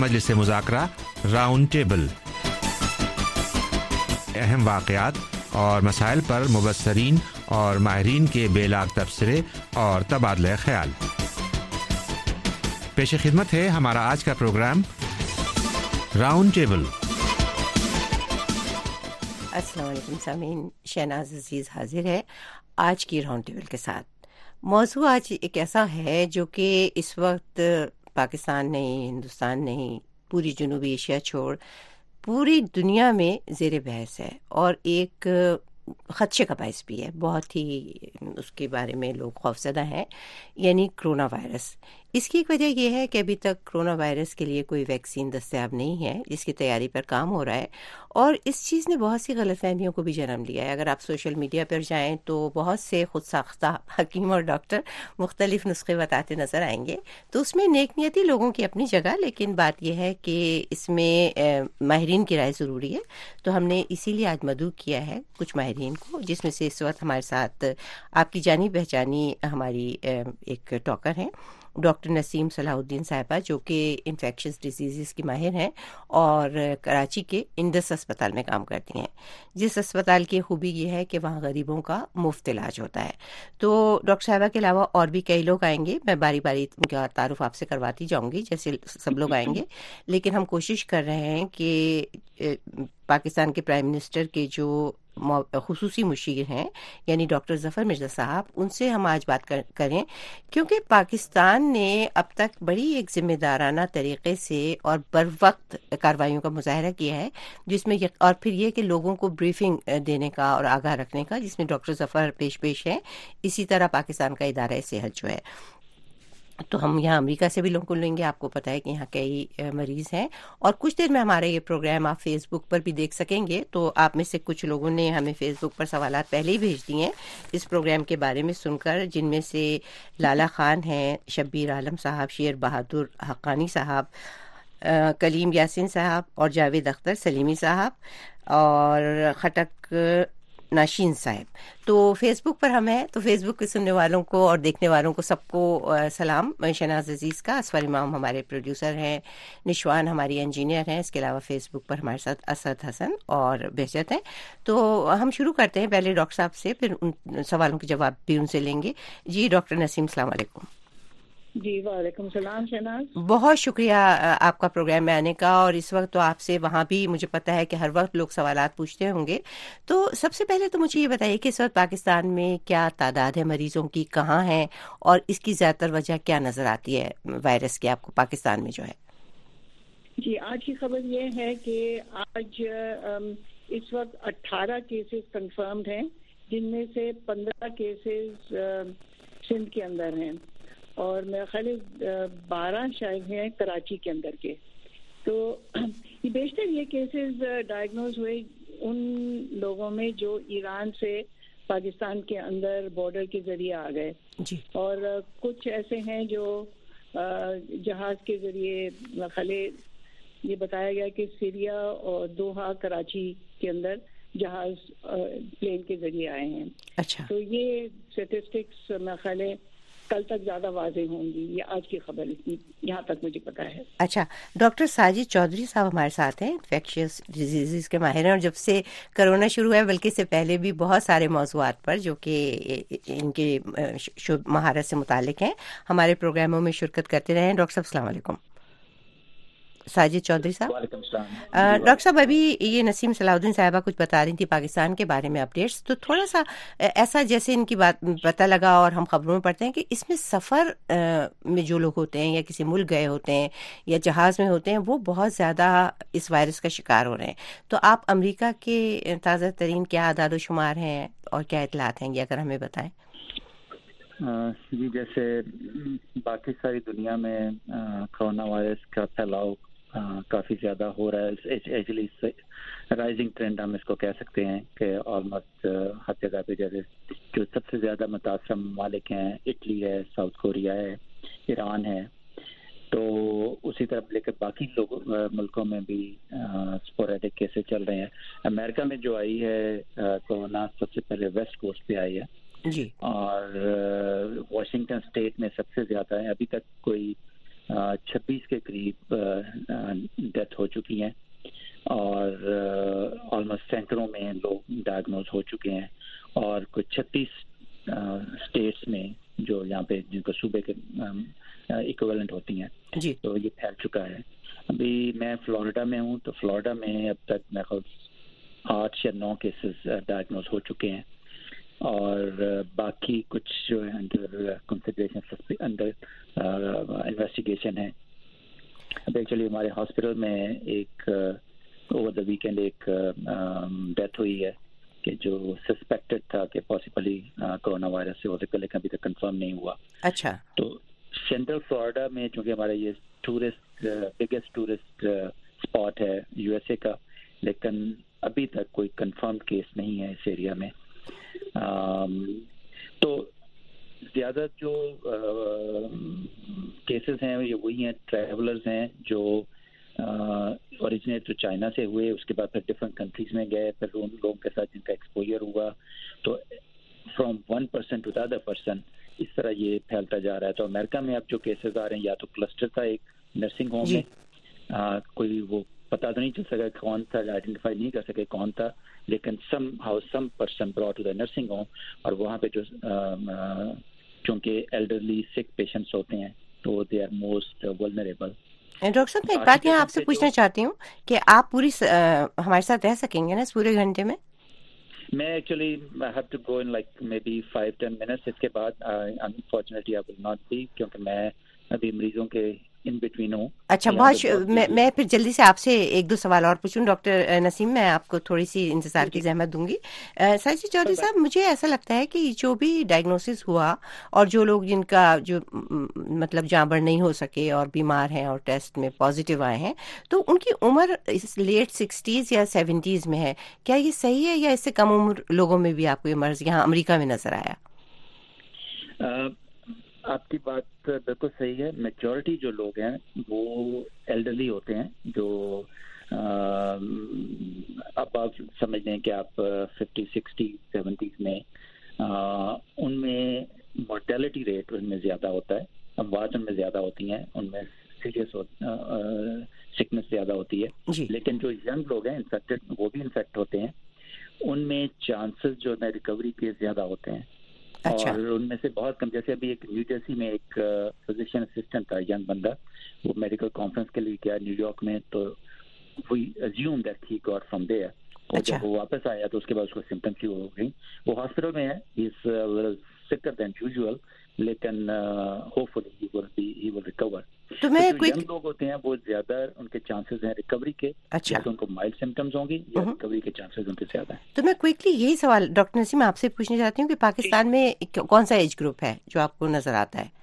مجلس مذاکرہ round table, اہم واقعات اور مسائل پر مبصرین اور ماہرین کے بے لاگ تبصرے اور تبادلہ خیال۔ پیش خدمت ہے ہمارا آج کا پروگرام راؤنڈ ٹیبل۔ السلام علیکم سامعین، شہناز عزیز حاضر ہے آج کی راؤنڈ ٹیبل کے ساتھ۔ موضوع آج ایک ایسا ہے جو کہ اس وقت پاکستان نہیں، ہندوستان نہیں، پوری جنوبی ایشیا چھوڑ پوری دنیا میں زیر بحث ہے اور ایک خدشے کا باعث بھی ہے، بہت ہی اس کے بارے میں لوگ خوفزدہ ہیں، یعنی کرونا وائرس۔ اس کی ایک وجہ یہ ہے کہ ابھی تک کرونا وائرس کے لیے کوئی ویکسین دستیاب نہیں ہے، جس کی تیاری پر کام ہو رہا ہے، اور اس چیز نے بہت سی غلط فہمیوں کو بھی جنم لیا ہے۔ اگر آپ سوشل میڈیا پر جائیں تو بہت سے خود ساختہ حکیم اور ڈاکٹر مختلف نسخے بتاتے نظر آئیں گے، تو اس میں نیک نیتی لوگوں کی اپنی جگہ، لیکن بات یہ ہے کہ اس میں ماہرین کی رائے ضروری ہے۔ تو ہم نے اسی لیے آج مدعو کیا ہے کچھ ماہرین کو، جس میں سے اس وقت ہمارے ساتھ آپ کی جانی پہچانی ہماری ایک ٹاکر ہیں، ڈاکٹر نسیم صلاح الدین صاحبہ، جو کہ انفیکشس ڈیزیزز کی ماہر ہیں اور کراچی کے انڈس اسپتال میں کام کرتی ہیں، جس اسپتال کی خوبی یہ ہے کہ وہاں غریبوں کا مفت علاج ہوتا ہے۔ تو ڈاکٹر صاحبہ کے علاوہ اور بھی کئی لوگ آئیں گے، میں باری باری ان کا تعارف آپ سے کرواتی جاؤں گی جیسے سب لوگ آئیں گے، لیکن ہم کوشش کر رہے ہیں کہ پاکستان کے پرائم منسٹر کے جو خصوصی مشیر ہیں یعنی ڈاکٹر ظفر مرزا صاحب، ان سے ہم آج بات کریں، کیونکہ پاکستان نے اب تک بڑی ایک ذمہ دارانہ طریقے سے اور بر وقت کارروائیوں کا مظاہرہ کیا ہے، جس میں اور پھر یہ کہ لوگوں کو بریفنگ دینے کا اور آگاہ رکھنے کا، جس میں ڈاکٹر ظفر پیش ہیں۔ اسی طرح پاکستان کا ادارہ صحت جو ہے، تو ہم یہاں امریکہ سے بھی لوگوں کو لیں گے، آپ کو پتہ ہے کہ یہاں کئی مریض ہیں، اور کچھ دیر میں ہمارا یہ پروگرام آپ فیس بک پر بھی دیکھ سکیں گے۔ تو آپ میں سے کچھ لوگوں نے ہمیں فیس بک پر سوالات پہلے ہی بھیج دیے ہیں اس پروگرام کے بارے میں سن کر، جن میں سے لالا خان ہیں، شبیر عالم صاحب، شیر بہادر حقانی صاحب، کلیم یاسین صاحب، اور جاوید اختر سلیمی صاحب، اور خٹک ناشین صاحب۔ تو فیس بک پر ہم ہیں، تو فیس بک کے سننے والوں کو اور دیکھنے والوں کو سب کو سلام۔ شہناز عزیز کا، اسفر امام ہمارے پروڈیوسر ہیں، نشوان ہماری انجینئر ہیں، اس کے علاوہ فیس بک پر ہمارے ساتھ اسد حسن اور بہجت ہیں۔ تو ہم شروع کرتے ہیں پہلے ڈاکٹر صاحب سے، پھر ان سوالوں کے جواب بھی ان سے لیں گے۔ جی ڈاکٹر نسیم، السلام علیکم۔ جی وعلیکم السلام شہناز، بہت شکریہ آپ کا پروگرام میں آنے کا، اور اس وقت تو آپ سے وہاں بھی مجھے پتہ ہے کہ ہر وقت لوگ سوالات پوچھتے ہوں گے، تو سب سے پہلے تو مجھے یہ بتائیے کہ اس وقت پاکستان میں کیا تعداد ہے مریضوں کی، کہاں ہیں، اور اس کی زیادہ تر وجہ کیا نظر آتی ہے وائرس کی آپ کو پاکستان میں جو ہے؟ جی آج کی خبر یہ ہے کہ آج اس وقت 18 کیسز کنفرمڈ ہیں، جن میں سے 15 کیسز سندھ کے اندر ہیں، اور میرا خیال ہے 12 شاید ہیں کراچی کے اندر کے۔ تو یہ بیشتر یہ کیسز ڈائگنوز ہوئے ان لوگوں میں جو ایران سے پاکستان کے اندر بارڈر کے ذریعے آ گئے، جی، اور کچھ ایسے ہیں جو جہاز کے ذریعے، میرا خیال ہے یہ بتایا گیا کہ سیریا اور دوحہ کراچی کے اندر جہاز پلین کے ذریعے آئے ہیں۔ اچھا، تو یہ اسٹیٹسٹکس میرا خیال ہے کل تک زیادہ واضح ہوں گی، یہ آج کی خبر اتنی یہاں تک مجھے پتا ہے۔ اچھا، ڈاکٹر ساجد چودھری صاحب ہمارے ساتھ ہیں، انفیکشس ڈیزیزز کے ماہر ہیں، اور جب سے کرونا شروع ہے بلکہ اس سے پہلے بھی بہت سارے موضوعات پر جو کہ ان کے مہارت سے متعلق ہیں ہمارے پروگراموں میں شرکت کرتے رہے ہیں۔ ڈاکٹر صاحب السلام علیکم۔ ساجد چودھری صاحب، وعلیکم السلام۔ ڈاکٹر صاحب ابھی یہ نسیم صلاح الدین صاحبہ کچھ بتا رہی تھی پاکستان کے بارے میں اپڈیٹس، تو تھوڑا سا ایسا جیسے ان کی بات پتہ لگا اور ہم خبروں میں پڑھتے ہیں کہ اس میں سفر میں جو لوگ ہوتے ہیں یا کسی ملک گئے ہوتے ہیں یا جہاز میں ہوتے ہیں وہ بہت زیادہ اس وائرس کا شکار ہو رہے ہیں، تو آپ امریکہ کے تازہ ترین کیا اعداد و شمار ہیں اور کیا اطلاعات ہیں، یہ اگر ہمیں بتائیں۔ جی جیسے باقی ساری دنیا میں کرونا وائرس کا پھیلاؤ کافی زیادہ ہو رہا ہے، ایکچولی رائزنگ ٹرینڈ ہم اس کو کہہ سکتے ہیں کہ آلموسٹ ہر جگہ پہ، جیسے جو سب سے زیادہ متاثرہ ممالک ہیں اٹلی ہے، ساؤتھ کوریا ہے، ایران ہے، تو اسی طرح لے کر باقی ملکوں میں بھی اسپوریڈک کیسز چل رہے ہیں۔ امریکہ میں جو آئی ہے کورونا سب سے پہلے ویسٹ کوسٹ پہ آئی ہے، جی، اور واشنگٹن اسٹیٹ میں سب سے زیادہ ہے، ابھی تک کوئی 26 کے قریب ڈیتھ ہو چکی ہیں اور آلموسٹ سینکڑوں میں لوگ ڈائگنوز ہو چکے ہیں اور کچھ 36 اسٹیٹس میں جو یہاں پہ جن کو صوبے کے ایکویلنٹ ہوتی ہیں جی. تو یہ پھیل چکا ہے. ابھی میں فلوریڈا میں ہوں تو فلوریڈا میں اب تک میں 8 یا 9 کیسز ڈائگنوز ہو چکے ہیں اور باقی کچھ جو ہے انڈر کنسیڈریشن انڈر انویسٹیگیشن ہے. اب ایکچولی ہمارے ہاسپٹل میں ایک اوور دا ویکینڈ ایک ڈیتھ ہوئی ہے کہ جو سسپیکٹڈ تھا کہ پاسبلی کرونا وائرس سے ہو سکتا لیکن ابھی تک کنفرم نہیں ہوا. اچھا. تو سینٹرل فلوریڈا میں چونکہ ہمارا یہ بگیسٹ ٹورسٹ اسپاٹ ہے یو ایس اے کا لیکن ابھی تک کوئی کنفرم کیس نہیں ہے اس ایریا میں. تو زیادہ جو کیسز ہیں یہ وہی ہیں ٹریولرز ہیں جو اوریجنیٹ تو چائنا سے ہوئے اس کے بعد پھر ڈفرینٹ کنٹریز میں گئے پھر ان لوگوں کے ساتھ جن کا ایکسپوجر ہوا تو from 1% to the other person اس طرح یہ پھیلتا جا رہا ہے. تو امریکہ میں اب جو کیسز آ رہے ہیں یا تو کلسٹر تھا ایک نرسنگ ہوم میں کوئی وہ پتا تو نہیں چل سکا کون تھا آئیڈینٹیفائی نہیں کر سکے کون تھا لیکن some person brought to the nursing home اور وہاں پہ جو چونکہ ایلڈرلی سک پیشنٹس ہوتے ہیں تو they are most vulnerable. Doctor صاحب میں ایک بات یہاں آپ سے پوچھنا چاہتی ہوں کہ آپ پوری ہمارے ساتھ رہ سکیں گے نا اس پورے گھنٹے میں؟ میں actually I have to go in like maybe 5-10 minutes. اس کے بعد unfortunately I will not be کیونکہ میں ابھی مریضوں کے ان بٹوین ہوں. اچھا بہت میں پھر جلدی سے آپ سے 1-2 سوال اور پوچھوں. ڈاکٹر نسیم میں آپ کو تھوڑی سی انتظار کی زحمت دوں گی. سائنسی چودھری صاحب مجھے ایسا لگتا ہے کہ جو بھی ڈائگنوسس ہوا اور جو لوگ جن کا جو مطلب جانبر نہیں ہو سکے اور بیمار ہیں اور ٹیسٹ میں پازیٹیو آئے ہیں تو ان کی عمر لیٹ 60s یا 70s میں ہے. کیا یہ صحیح ہے یا اس سے کم عمر لوگوں میں بھی آپ کو یہ مرض یہاں امریکہ میں نظر آیا؟ آپ کی بات بالکل صحیح ہے. میجورٹی جو لوگ ہیں وہ ایلڈرلی ہوتے ہیں جو اب آپ سمجھ لیں کہ آپ 50, 60, 70s میں ان میں مورٹیلٹی ریٹ ان میں زیادہ ہوتا ہے. اموات ان میں زیادہ ہوتی ہیں ان میں سیریس سکنس زیادہ ہوتی ہے. لیکن جو ینگ لوگ ہیں انفیکٹڈ وہ بھی انفیکٹ ہوتے ہیں ان میں چانسز جو ہے ریکوری کے زیادہ ہوتے ہیں. اور ان میں سے بہت کم جیسے ابھی ایک نیو جرسی میں ایک فزیشین اسسٹنٹ تھا ینگ بندہ وہ میڈیکل کانفرنس کے لیے گیا نیو یارک میں تو we assume that he got from there اور جب وہ واپس آیا تو اس کے بعد اس کو سمپٹمس شروع ہو گئی. وہ ہاسپٹل میں ہے he is sicker than usual لیکن hopefully he will recover. تو میں جو ینگ لوگ ہوتے ہیں وہ زیادہ ان کے چانسز ہیں ریکوری کے. اچھا ان کو مائلڈ سمپٹمز ہوں گی یا ریکوری کے چانسز ان کے زیادہ ہیں. تو میں کوئکلی یہی سوال ڈاکٹر نسیم آپ سے پوچھنا چاہتی ہوں کہ پاکستان میں کون سا ایج گروپ ہے جو آپ کو نظر آتا ہے؟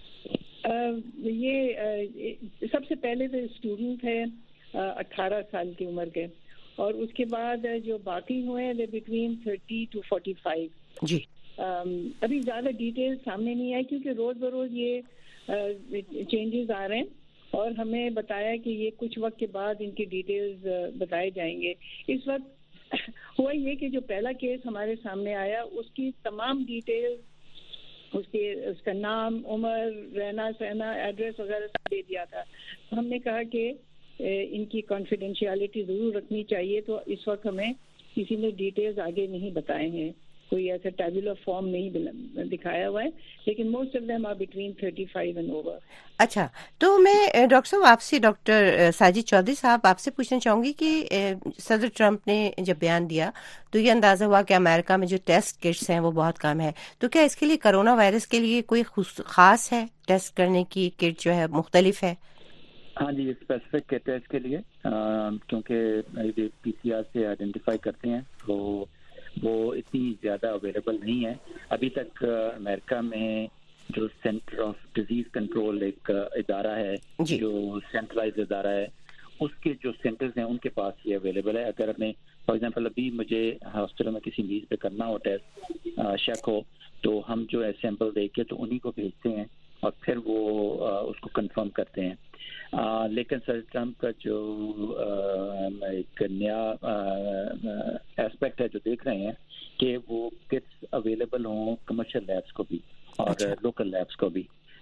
یہ سب سے پہلے تو اسٹوڈنٹ ہے 18 سال کی عمر کے اور اس کے بعد جو باقی ہوئے ہیں بٹوین 30 to 45. جی ابھی زیادہ ڈیٹیل سامنے نہیں آئی کیونکہ روز بروز یہ چینجز آ رہے ہیں اور ہمیں بتایا کہ یہ کچھ وقت کے بعد ان کی ڈیٹیلز بتائے جائیں گے. اس وقت ہوا یہ کہ جو پہلا کیس ہمارے سامنے آیا اس کی تمام ڈیٹیل اس کا نام عمر رہنا سہنا ایڈریس وغیرہ سب دے دیا تھا. ہم نے کہا کہ ان کی کانفیڈینشیلٹی ضرور رکھنی چاہیے تو اس وقت ہمیں کسی نے ڈیٹیلز آگے نہیں بتائے ہیں کوئی ایسا ٹیبولر فارم نہیں دکھایا ہوا ہے لیکن most of them are between 35 and over. اچھا تو میں ڈاکٹر صاحب آپ سے ڈاکٹر ساجد چودھری صاحب آپ سے پوچھنا چاہوں گی کہ صدر ٹرمپ نے جب بیان دیا تو یہ اندازہ ہوا کہ امریکہ میں جو ٹیسٹ کٹس ہیں وہ بہت کم ہے. تو کیا اس کے لیے کرونا وائرس کے لیے کوئی خاص ہے ٹیسٹ کرنے کی کٹ جو ہے مختلف ہے؟ ہاں جی اسپیسیفک کٹ ہے اس کے لیے کیونکہ پی سی آر سے آئیڈینٹیفائی کرتے ہیں تو وہ اتنی زیادہ اویلیبل نہیں ہے ابھی تک. امریکہ میں جو سینٹر آف ڈیزیز کنٹرول ایک ادارہ ہے جو سینٹرلائز ادارہ ہے اس کے جو سینٹرز ہیں ان کے پاس یہ اویلیبل ہے. اگر ہمیں فار ایگزامپل ابھی مجھے ہاسپٹل میں کسی مریض پہ کرنا ہو ٹیسٹ شک ہو تو ہم جو ہے سیمپل دے کے تو انہیں کو بھیجتے ہیں اور پھر وہ اس کو کنفرم کرتے ہیں. لیکن سر ٹرمپ کا جو ایک نیا ایسپیکٹ ہے جو دیکھ رہے ہیں کہ وہ کٹس اویلیبل ہوں کمرشل لیبس کو بھی اور لوکل لیبس کو بھی.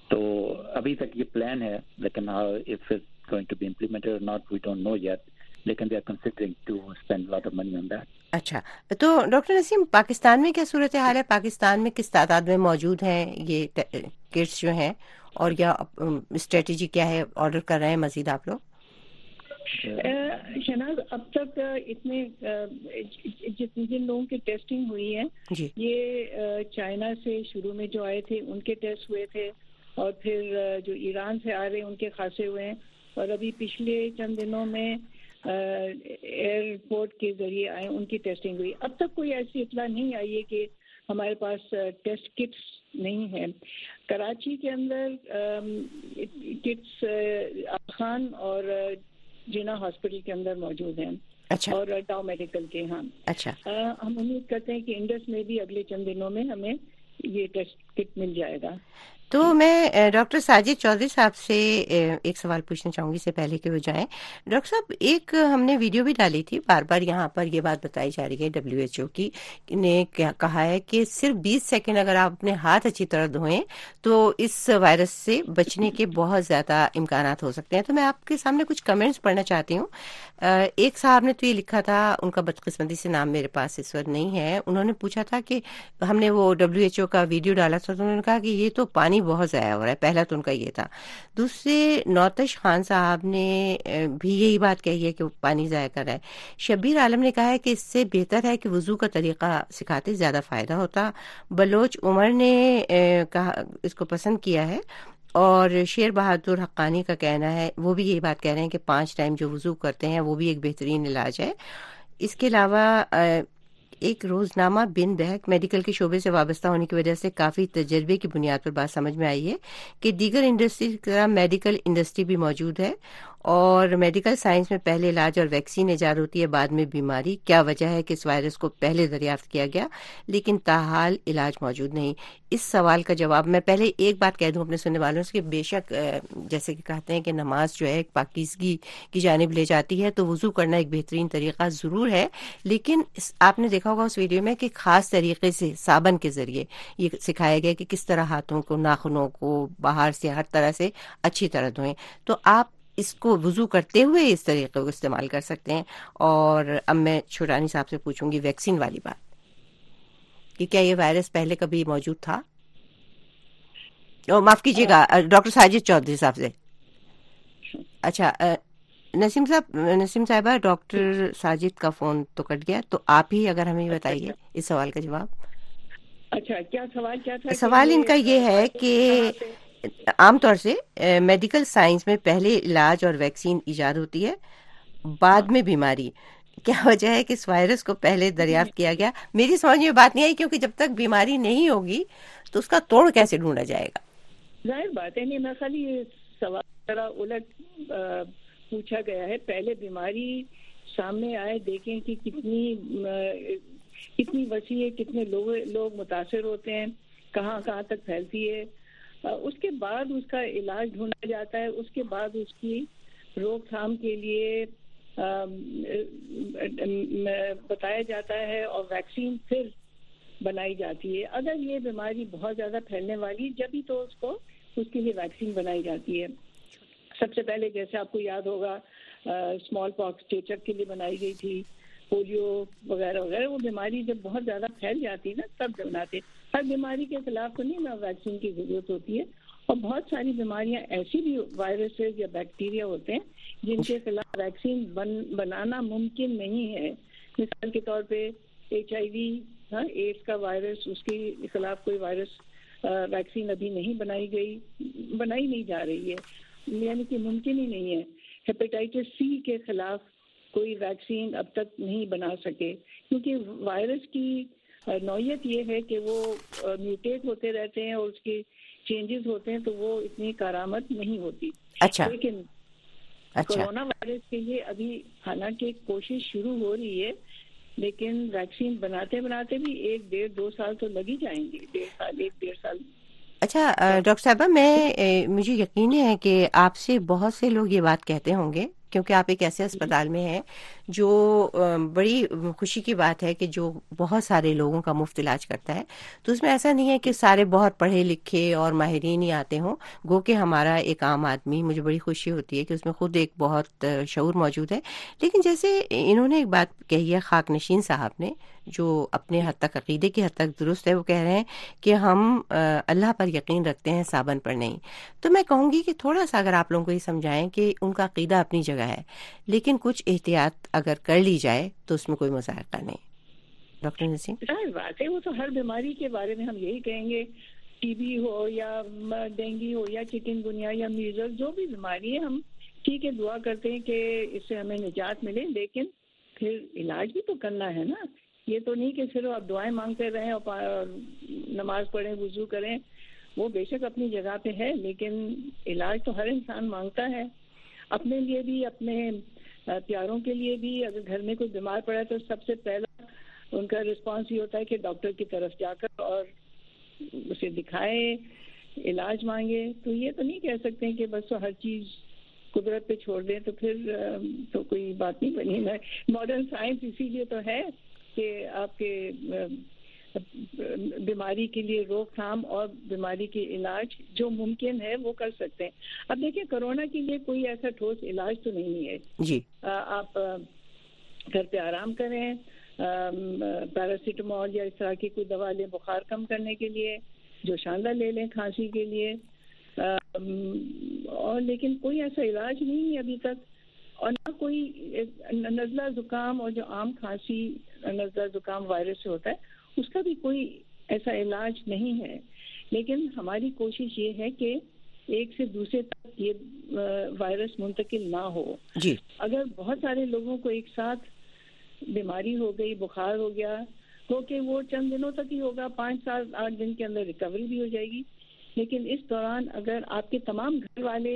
تو ابھی تک یہ پلان ہے, لیکن if it's going to be implemented or not, we don't know yet. لیکن they are considering to spend a lot of money on that. اچھا, تو ڈاکٹر نسیم, پاکستان میں کیا صورتحال ہے؟ پاکستان میں کس تعداد میں موجود ہیں یہ کٹس جو ہیں, اور یا اسٹریٹجی کیا ہے, آرڈر کر رہے ہیں مزید آپ لوگ؟ شہناز, اب تک اتنے جن لوگوں کی ٹیسٹنگ ہوئی ہے جی, یہ چائنا سے شروع میں جو آئے تھے ان کے ٹیسٹ ہوئے تھے, اور پھر جو ایران سے آ رہے ہیں ان کے خاصے ہوئے ہیں, اور ابھی پچھلے چند دنوں میں ایئرپورٹ کے ذریعے آئے ان کی ٹیسٹنگ ہوئی. اب تک کوئی ایسی اطلاع نہیں آئی ہے کہ ہمارے پاس ٹیسٹ کٹس نہیں ہیں. کراچی کے اندر کٹس خان اور جنا ہاسپٹل کے اندر موجود ہیں. اچھا, اور ٹاؤ میڈیکل کے. ہاں, اچھا, ہم امید کرتے ہیں کہ انڈس میں بھی اگلے چند دنوں میں ہمیں یہ ٹیسٹ کٹ مل جائے گا. تو میں ڈاکٹر ساجد چودھری صاحب سے ایک سوال پوچھنا چاہوں گی اس سے پہلے کہ وہ جائیں. ڈاکٹر صاحب, ایک ہم نے ویڈیو بھی ڈالی تھی, بار بار یہاں پر یہ بات بتائی جا رہی ہے, WHO کی نے کہا ہے کہ صرف 20 سیکنڈ اگر آپ اپنے ہاتھ اچھی طرح دھوئیں تو اس وائرس سے بچنے کے بہت زیادہ امکانات ہو سکتے ہیں. تو میں آپ کے سامنے کچھ کمنٹس پڑھنا چاہتی ہوں. ایک صاحب نے تو یہ لکھا تھا, ان کا بدقسمتی سے نام میرے پاس اس وقت نہیں ہے, انہوں نے پوچھا تھا کہ ہم نے وہ WHO کا ویڈیو ڈالا تھا, تو انہوں نے کہا کہ یہ تو پانی بہت ضائع ہو رہا ہے. پہلا تو ان کا یہ تھا. دوسرے نوتش خان صاحب نے بھی یہی بات کہی ہے کہ وہ پانی ضائع کر رہا ہے. شبیر عالم نے کہا ہے کہ اس سے بہتر ہے کہ وضو کا طریقہ سکھاتے, زیادہ فائدہ ہوتا. بلوچ عمر نے کہا اس کو پسند کیا ہے. اور شیر بہادر حقانی کا کہنا ہے, وہ بھی یہی بات کہہ رہے ہیں کہ 5 ٹائم جو وضو کرتے ہیں وہ بھی ایک بہترین علاج ہے. اس کے علاوہ ایک روزنامہ بن بہک میڈیکل کے شعبے سے وابستہ ہونے کی وجہ سے کافی تجربے کی بنیاد پر بات سمجھ میں آئی ہے کہ دیگر انڈسٹری کی طرح میڈیکل انڈسٹری بھی موجود ہے, اور میڈیکل سائنس میں پہلے علاج اور ویکسین ایجاد ہوتی ہے, بعد میں بیماری. کیا وجہ ہے کہ اس وائرس کو پہلے دریافت کیا گیا لیکن تاحال علاج موجود نہیں؟ اس سوال کا جواب میں پہلے ایک بات کہہ دوں اپنے سننے والوں سے کہ بے شک جیسے کہ کہتے ہیں کہ نماز جو ہے ایک پاکیزگی کی جانب لے جاتی ہے, تو وضو کرنا ایک بہترین طریقہ ضرور ہے, لیکن آپ نے دیکھا ہوگا اس ویڈیو میں کہ خاص طریقے سے صابن کے ذریعے یہ سکھایا گیا کہ کس طرح ہاتھوں کو, ناخنوں کو باہر سے ہر طرح سے اچھی طرح دھوئیں. تو آپ اس کو وضو کرتے ہوئے اس طریقے کو استعمال کر سکتے ہیں. اور اب میں چھوٹانی صاحب سے پوچھوں گی ویکسین والی بات کہ کیا یہ وائرس پہلے کبھی موجود تھا؟ معاف کیجیے گا ڈاکٹر ساجد چودھری صاحب سے. اچھا نسیم صاحبہ, ڈاکٹر ساجد کا فون تو کٹ گیا, تو آپ ہی اگر ہمیں بتائیے اس سوال کا جواب. اچھا, کیا سوال کیا تھا؟ سوال ان کا یہ ہے کہ عام طور سے میڈیکل سائنس میں پہلے علاج اور ویکسین ایجاد ہوتی ہے, بعد میں بیماری. کیا وجہ ہے کہ اس وائرس کو پہلے دریافت کیا گیا؟ میری سمجھ میں بات نہیں آئی, کیونکہ جب تک بیماری نہیں ہوگی تو اس کا توڑ کیسے ڈھونڈا جائے گا؟ ظاہر بات ہے. نہیں, میں خالی یہ سوال ذرا الٹ پوچھا گیا ہے. پہلے بیماری سامنے آئے, دیکھیں کہ کتنی وسیع ہے, کتنے لوگ متاثر ہوتے ہیں, کہاں تک پھیلتی ہے, اس کے بعد اس کا علاج ڈھونڈا جاتا ہے, اس کے بعد اس کی روک تھام کے لیے بتایا جاتا ہے, اور ویکسین پھر بنائی جاتی ہے. اگر یہ بیماری بہت زیادہ پھیلنے والی جبھی تو اس کے لیے ویکسین بنائی جاتی ہے. سب سے پہلے جیسے آپ کو یاد ہوگا اسمال پاکس چیچک کے لیے بنائی گئی تھی, پولیو وغیرہ وغیرہ. وہ بیماری جب بہت زیادہ پھیل جاتی ہے نا تب بناتے. ہر بیماری کے خلاف تو نہیں ویکسین کی ضرورت ہوتی ہے, اور بہت ساری بیماریاں ایسی بھی وائرسز یا بیکٹیریا ہوتے ہیں جن کے خلاف ویکسین بنانا ممکن نہیں ہے. مثال کے طور پہ HIV, ایڈس کا وائرس, اس کے خلاف کوئی ویکسین ابھی نہیں بنائی نہیں جا رہی ہے, یعنی کہ ممکن ہی نہیں ہے. ہیپیٹائٹس C کے خلاف کوئی ویکسین اب تک نہیں بنا سکے, کیونکہ وائرس کی نوعیت یہ ہے کہ وہ میوٹیٹ ہوتے رہتے ہیں اور اس کے چینجز ہوتے ہیں, تو وہ اتنی کارآمد نہیں ہوتی. اچھا, لیکن کورونا وائرس کے لیے ابھی حالانکہ کوشش شروع ہو رہی ہے, لیکن ویکسین بناتے بھی 1-1.5-2 سال تو لگ ہی جائیں گے. 1.5 سال. اچھا ڈاکٹر صاحبہ, مجھے یقین ہے کہ آپ سے بہت سے لوگ یہ بات کہتے ہوں گے کیونکہ آپ ایک ایسے اسپتال میں ہیں جو بڑی خوشی کی بات ہے کہ جو بہت سارے لوگوں کا مفت علاج کرتا ہے. تو اس میں ایسا نہیں ہے کہ سارے بہت پڑھے لکھے اور ماہرین ہی آتے ہوں، گو کہ ہمارا ایک عام آدمی، مجھے بڑی خوشی ہوتی ہے کہ اس میں خود ایک بہت شعور موجود ہے. لیکن جیسے انہوں نے ایک بات کہی ہے خاک نشین صاحب نے، جو اپنے حد تک عقیدے کی حد تک درست ہے، وہ کہہ رہے ہیں کہ ہم اللہ پر یقین رکھتے ہیں، صابن پر نہیں. تو میں کہوں گی کہ تھوڑا سا اگر آپ لوگوں کو یہ سمجھائیں کہ ان کا عقیدہ اپنی جگہ ہے، لیکن کچھ احتیاط اگر کر لی جائے تو اس میں کوئی مذائقہ نہیں. ڈاکٹر نسیم. ظاہر بات ہے، وہ تو ہر بیماری کے بارے میں ہم یہی کہیں گے، ٹی بی ہو یا ڈینگی ہو یا چکن گنیا یا میزل، جو بھی بیماری ہے ہم ٹھیک ہے دعا کرتے ہیں کہ اس سے ہمیں نجات ملے، لیکن پھر علاج بھی تو کرنا ہے نا. یہ تو نہیں کہ صرف آپ دعائیں مانگتے رہیں اور نماز پڑھیں، وضو کریں. وہ بے شک اپنی جگہ پہ ہے، لیکن علاج تو ہر انسان مانگتا ہے، اپنے لیے بھی، اپنے پیاروں کے لیے بھی. اگر گھر میں کوئی بیمار پڑا ہے تو سب سے پہلا ان کا رسپانس یہ ہوتا ہے کہ ڈاکٹر کی طرف جا کر اور اسے دکھائے، علاج مانگے. تو یہ تو نہیں کہہ سکتے کہ بس ہر چیز قدرت پہ چھوڑ دیں، تو پھر تو کوئی بات نہیں بنی. ماڈرن سائنس اسی لیے تو ہے کہ آپ کے بیماری کے لیے روک تھام اور بیماری کے علاج جو ممکن ہے وہ کر سکتے ہیں. اب دیکھیں کرونا کے لیے کوئی ایسا ٹھوس علاج تو نہیں ہے جی. آپ گھر پہ آرام کریں، پیراسیٹامول یا اس طرح کی کوئی دوا لیں بخار کم کرنے کے لیے، جو شاندہ لے لیں کھانسی کے لیے، اور لیکن کوئی ایسا علاج نہیں ہے ابھی تک. اور نہ کوئی نزلہ زکام، اور جو عام کھانسی نزلہ زکام وائرس سے ہوتا ہے اس کا بھی کوئی ایسا علاج نہیں ہے. لیکن ہماری کوشش یہ ہے کہ ایک سے دوسرے تک یہ وائرس منتقل نہ ہو. جی. اگر بہت سارے لوگوں کو ایک ساتھ بیماری ہو گئی، بخار ہو گیا، تو کہ وہ چند دنوں تک ہی ہوگا، 5 7 8 دن کے اندر ریکوری بھی ہو جائے گی. لیکن اس دوران اگر آپ کے تمام گھر والے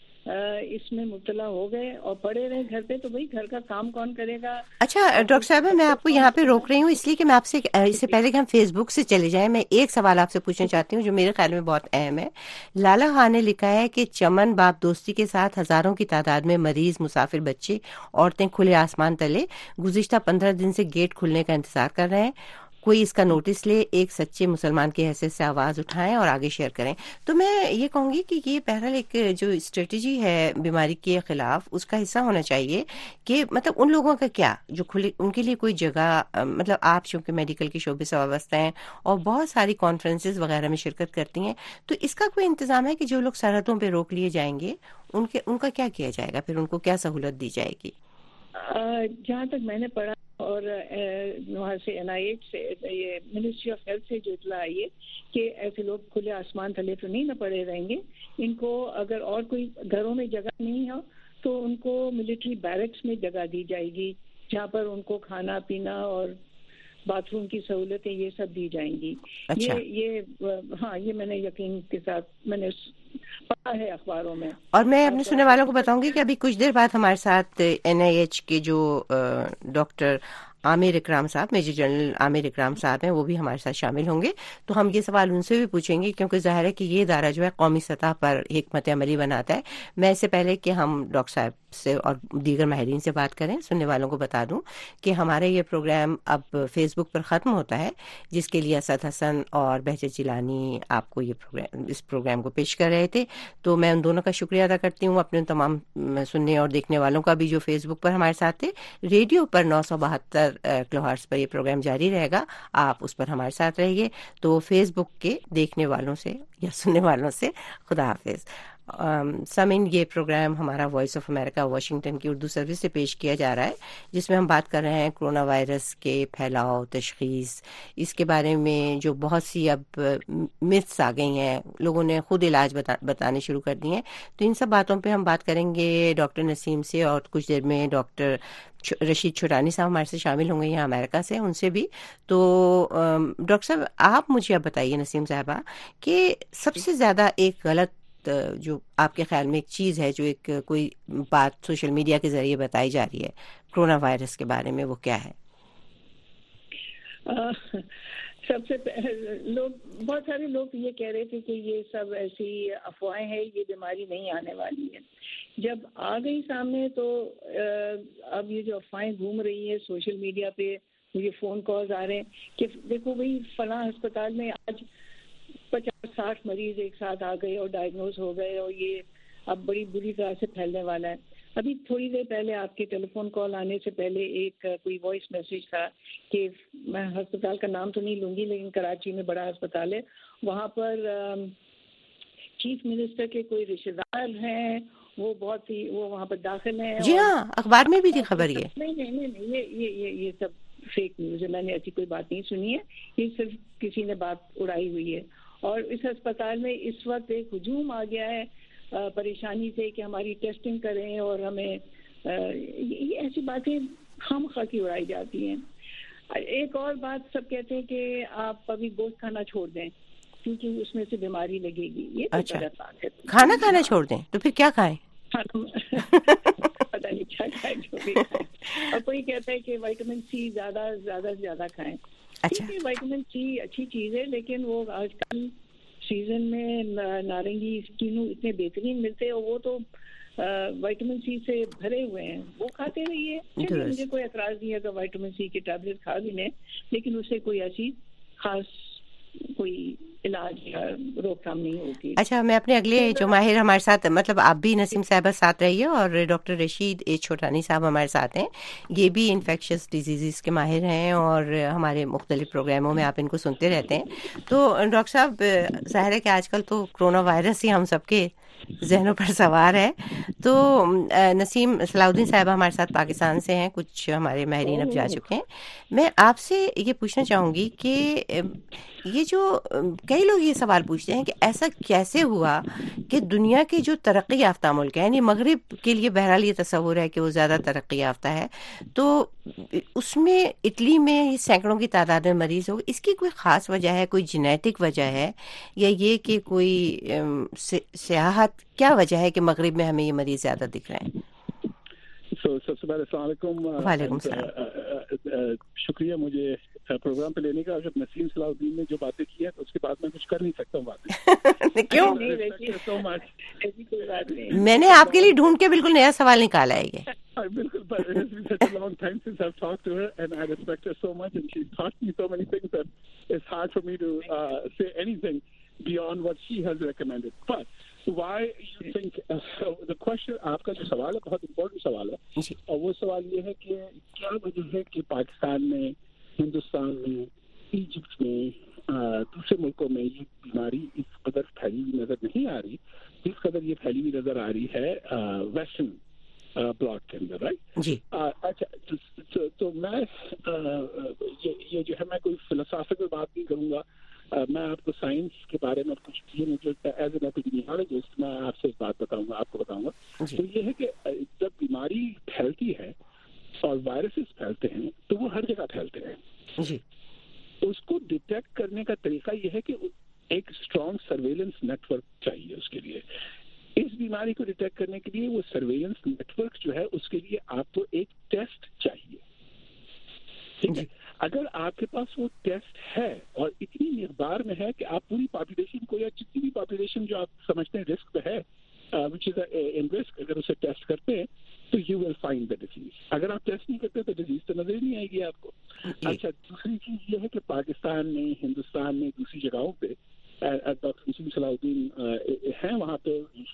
اس میں مبتلا ہو گئے اور پڑے رہے گھر پہ، تو بھائی گھر کا کام کون کرے گا؟ اچھا ڈاکٹر صاحبہ، میں آپ کو یہاں پہ روک رہی ہوں اس لیے کہ میں آپ سے اس سے پہلے کہ ہم فیس بک سے چلے جائیں، میں ایک سوال آپ سے پوچھنا چاہتی ہوں جو میرے خیال میں بہت اہم ہے. لالا خان نے لکھا ہے کہ چمن باپ دوستی کے ساتھ ہزاروں کی تعداد میں مریض، مسافر، بچے، عورتیں کھلے آسمان تلے گزشتہ 15 دن سے گیٹ کھلنے کا انتظار کر رہے ہیں. کوئی اس کا نوٹس لے، ایک سچے مسلمان کی حیثیت سے آواز اٹھائیں اور آگے شیئر کریں. تو میں یہ کہوں گی کہ یہ بہرحال ایک جو اسٹریٹجی ہے بیماری کے خلاف، اس کا حصہ ہونا چاہیے کہ مطلب ان لوگوں کا کیا جو کھلی، ان کے لیے کوئی جگہ، مطلب آپ چونکہ میڈیکل کے شعبے سے وابستہ ہیں اور بہت ساری کانفرنسز وغیرہ میں شرکت کرتی ہیں، تو اس کا کوئی انتظام ہے کہ جو لوگ سرحدوں پہ روک لیے جائیں گے ان کا کیا کیا جائے گا، پھر ان کو کیا سہولت دی جائے گی؟ جہاں تک میں نے پڑھا اور وہاں سے NIH سے، یہ منسٹری آف ہیلتھ سے جو اطلاع آئی ہے کہ ایسے لوگ کھلے آسمان تلے تو نہیں نہ پڑے رہیں گے. ان کو اگر اور کوئی گھروں میں جگہ نہیں ہو تو ان کو ملٹری بیرکس میں جگہ دی جائے گی، جہاں پر ان کو کھانا پینا اور باتھ روم کی سہولتیں یہ سب دی جائیں گی. اچھا. یہ میں نے یقین کے ساتھ میں نے پڑھا ہے اخباروں میں. اور میں اپنے سننے والوں کو بتاؤں گی کہ ابھی کچھ دیر بعد ہمارے ساتھ NIH کے جو ڈاکٹر عامر اکرام صاحب، میجر جنرل عامر اکرام صاحب ہیں، وہ بھی ہمارے ساتھ شامل ہوں گے. تو ہم یہ سوال ان سے بھی پوچھیں گے کیونکہ ظاہر ہے کہ یہ ادارہ جو ہے قومی سطح پر حکمت عملی بناتا ہے. میں اس سے پہلے کہ ہم ڈاکٹر صاحب سے اور دیگر ماہرین سے بات کریں، سننے والوں کو بتا دوں کہ ہمارا یہ پروگرام اب فیس بک پر ختم ہوتا ہے، جس کے لیے اسد حسن اور بہجت جیلانی آپ کو اس پروگرام کو پیش کر رہے تھے. تو میں ان دونوں کا شکریہ ادا کرتی ہوں، اپنے تمام سننے اور دیکھنے والوں کا بھی جو فیس بک پر ہمارے ساتھ تھے. ریڈیو پر 972 کلو ہرٹز پر یہ پروگرام جاری رہے گا، آپ اس پر ہمارے ساتھ رہیے. تو فیس بک کے دیکھنے والوں سے یا سننے والوں سے خدا حافظ. سامعین، یہ پروگرام ہمارا وائس آف امریکہ واشنگٹن کی اردو سروس سے پیش کیا جا رہا ہے، جس میں ہم بات کر رہے ہیں کرونا وائرس کے پھیلاؤ، تشخیص، اس کے بارے میں جو بہت سی اب متس آ گئی ہیں، لوگوں نے خود علاج بتانے شروع کر دیے ہیں. تو ان سب باتوں پہ ہم بات کریں گے ڈاکٹر نسیم سے، اور کچھ دیر میں ڈاکٹر رشید چھوٹانی صاحب ہمارے سے شامل ہوں گے یہاں امریکہ سے، ان سے بھی. تو ڈاکٹر صاحب آپ مجھے اب بتائیے، نسیم صاحبہ، کہ سب سے زیادہ ایک غلط جو آپ کے خیال میں ایک چیز ہے، جو ایک کوئی بات سوشل میڈیا کے ذریعے بتائی جا رہی ہے کرونا وائرس کے بارے میں، وہ کیا ہے؟ سب سے بہت سارے لوگ یہ کہہ رہے تھے کہ یہ سب ایسی افواہیں ہیں، یہ بیماری نہیں آنے والی ہے. جب آ گئی سامنے تو اب یہ جو افواہیں گھوم رہی ہیں سوشل میڈیا پہ، مجھے فون کالز آ رہے ہیں کہ دیکھو بھائی فلاں ہسپتال میں آج 50-60 مریض ایک ساتھ آ گئے اور ڈائگنوز ہو گئے اور یہ اب بڑی بری طرح سے پھیلنے والا ہے. ابھی تھوڑی دیر پہلے آپ کے ٹیلی فون کال آنے سے پہلے ایک کوئی وائس میسج تھا کہ میں ہسپتال کا نام تو نہیں لوں گی لیکن کراچی میں بڑا ہسپتال ہے، وہاں پر چیف منسٹر کے کوئی رشتہ دار ہیں، وہ بہت ہی وہ وہاں پر داخل ہیں. جی ہاں، اخبار میں بھی تھی خبر. یہ نہیں یہ سب فیک نیوز ہے، میں نے ایسی کوئی بات نہیں سنی ہے، یہ صرف کسی نے بات اڑائی ہوئی ہے. اور اس ہسپتال میں اس وقت ایک ہجوم آ گیا ہے پریشانی سے کہ ہماری ٹیسٹنگ کریں اور ہمیں یہ ایسی باتیں خام خواہ کی اڑائی جاتی ہیں. ایک اور بات سب کہتے ہیں کہ آپ ابھی گوشت کھانا چھوڑ دیں کیونکہ اس میں سے بیماری لگے گی. یہ تو غلط بات ہے. کھانا کھانا چھوڑ دیں تو پھر کیا کھائیں؟ پتہ نہیں کیا کھائیں، جو بھی کھائیں. اور کوئی کہتا ہے کہ وائٹامن سی زیادہ سے زیادہ کھائیں. ٹھیک ہے، وائٹامن سی اچھی چیز ہے لیکن وہ آج کل سیزن میں نارنگی کینو اتنے بہترین ملتے ہیں اور وہ تو وائٹامن سی سے بھرے ہوئے ہیں، وہ کھاتے رہیے. مجھے کوئی اعتراض نہیں ہے کہ وائٹامن سی کی ٹیبلٹ کھا بھی لیں لیکن اس سے کوئی ایسی خاص کوئی علاج یا روک تھام نہیں ہوگی. اچھا، میں اپنے اگلے جو ماہر ہمارے ساتھ، مطلب آپ بھی نسیم صاحبہ ساتھ رہیے اور ڈاکٹر رشید چھوٹانی صاحب ہمارے ساتھ ہیں. یہ بھی انفیکشس ڈیزیزز کے ماہر ہیں اور ہمارے مختلف پروگراموں میں آپ ان کو سنتے رہتے ہیں. تو ڈاکٹر صاحب، ظاہر ہے کہ آج کل تو کرونا وائرس ہی ہم سب کے ذہنوں پر سوار ہے. تو نسیم صلاح الدین صاحبہ ہمارے ساتھ پاکستان سے ہیں، کچھ ہمارے ماہرین اب جا چکے ہیں. میں آپ سے یہ پوچھنا چاہوں گی کہ یہ جو کئی لوگ یہ سوال پوچھتے ہیں کہ ایسا کیسے ہوا کہ دنیا کے جو ترقی یافتہ ملک ہیں، یعنی مغرب کے لیے بہرحال یہ تصور ہے کہ وہ زیادہ ترقی یافتہ ہے، تو اس میں اٹلی میں یہ سینکڑوں کی تعداد میں مریض ہو، اس کی کوئی خاص وجہ ہے، کوئی جینیٹک وجہ ہے یا یہ کہ کوئی سیاحت، کیا وجہ ہے کہ مغرب میں ہمیں یہ مریض زیادہ دکھ رہے ہیں؟ سب سے پہلے السلام علیکم. وعلیکم السلام. شکریہ مجھے پروگرام پہ لینے کا. جب نسیم صلاح الدین نے جو باتیں کی ہیں تو اس کے بعد میں کچھ کر نہیں سکتا ہوں باتیں. کیوں؟ میں نے آپ کے لیے ڈھونڈ کے بالکل نیا سوال نکالا ہے یہ. بالکل, but it has been such a long time since I've talked to her and I respect her so much and she's taught me so many things that it's hard for me to say anything beyond what she has recommended. But why you think the question, آپ کا جو سوال ہے بہت important سوال ہے, اور وہ سوال یہ ہے کہ کیا وجہ ہے کہ پاکستان میں, ہندوستان میں, ایجپٹ میں, دوسرے ملکوں میں یہ بیماری اس قدر پھیلی ہوئی نظر نہیں آ رہی جس قدر یہ پھیلی ہوئی نظر آ رہی ہے ویسٹرن بلاک کے اندر, رائٹ؟ جی. اچھا, تو میں یہ جو ہے میں کوئی فلسافیکل بات نہیں کروں گا, میں آپ کو سائنس کے بارے میں کچھ ایز این ایپیڈیمیولوجسٹ میں آپ سے ایک بات بتاؤں گا, آپ کو بتاؤں گا. تو یہ ہے کہ جب بیماری پھیلتی ہے اور وائرسز پھیلتے ہیں تو وہ ہر جگہ پھیلتے ہیں. جی. اس کو ڈیٹیکٹ کرنے کا طریقہ یہ ہے کہ ایک اسٹرانگ سرویلنس نیٹ ورک چاہیے اس کے لیے. اس بیماری کو ڈیٹیکٹ کرنے کے لیے وہ سرویلنس نیٹ ورک جو ہے اس کے لیے آپ کو ایک ٹیسٹ چاہیے. ٹھیک ہے, اگر آپ کے پاس وہ ٹیسٹ ہے اور اتنی مقدار میں ہے کہ آپ پوری پاپولیشن کو یا جتنی بھی پاپولیشن جو آپ سمجھتے ہیں رسک پہ ہے, وچ از ان رسک, اگر اسے ٹیسٹ کرتے ہیں تو you will find the disease. اگر آپ ٹیسٹ نہیں کرتے تو ڈیزیز تو نظر ہی نہیں آئے گی آپ کو. اچھا, دوسری چیز یہ ہے کہ پاکستان میں, ہندوستان میں, دوسری جگہوں پہ ڈاکٹر نسیم صلاح الدین ہیں وہاں پہ,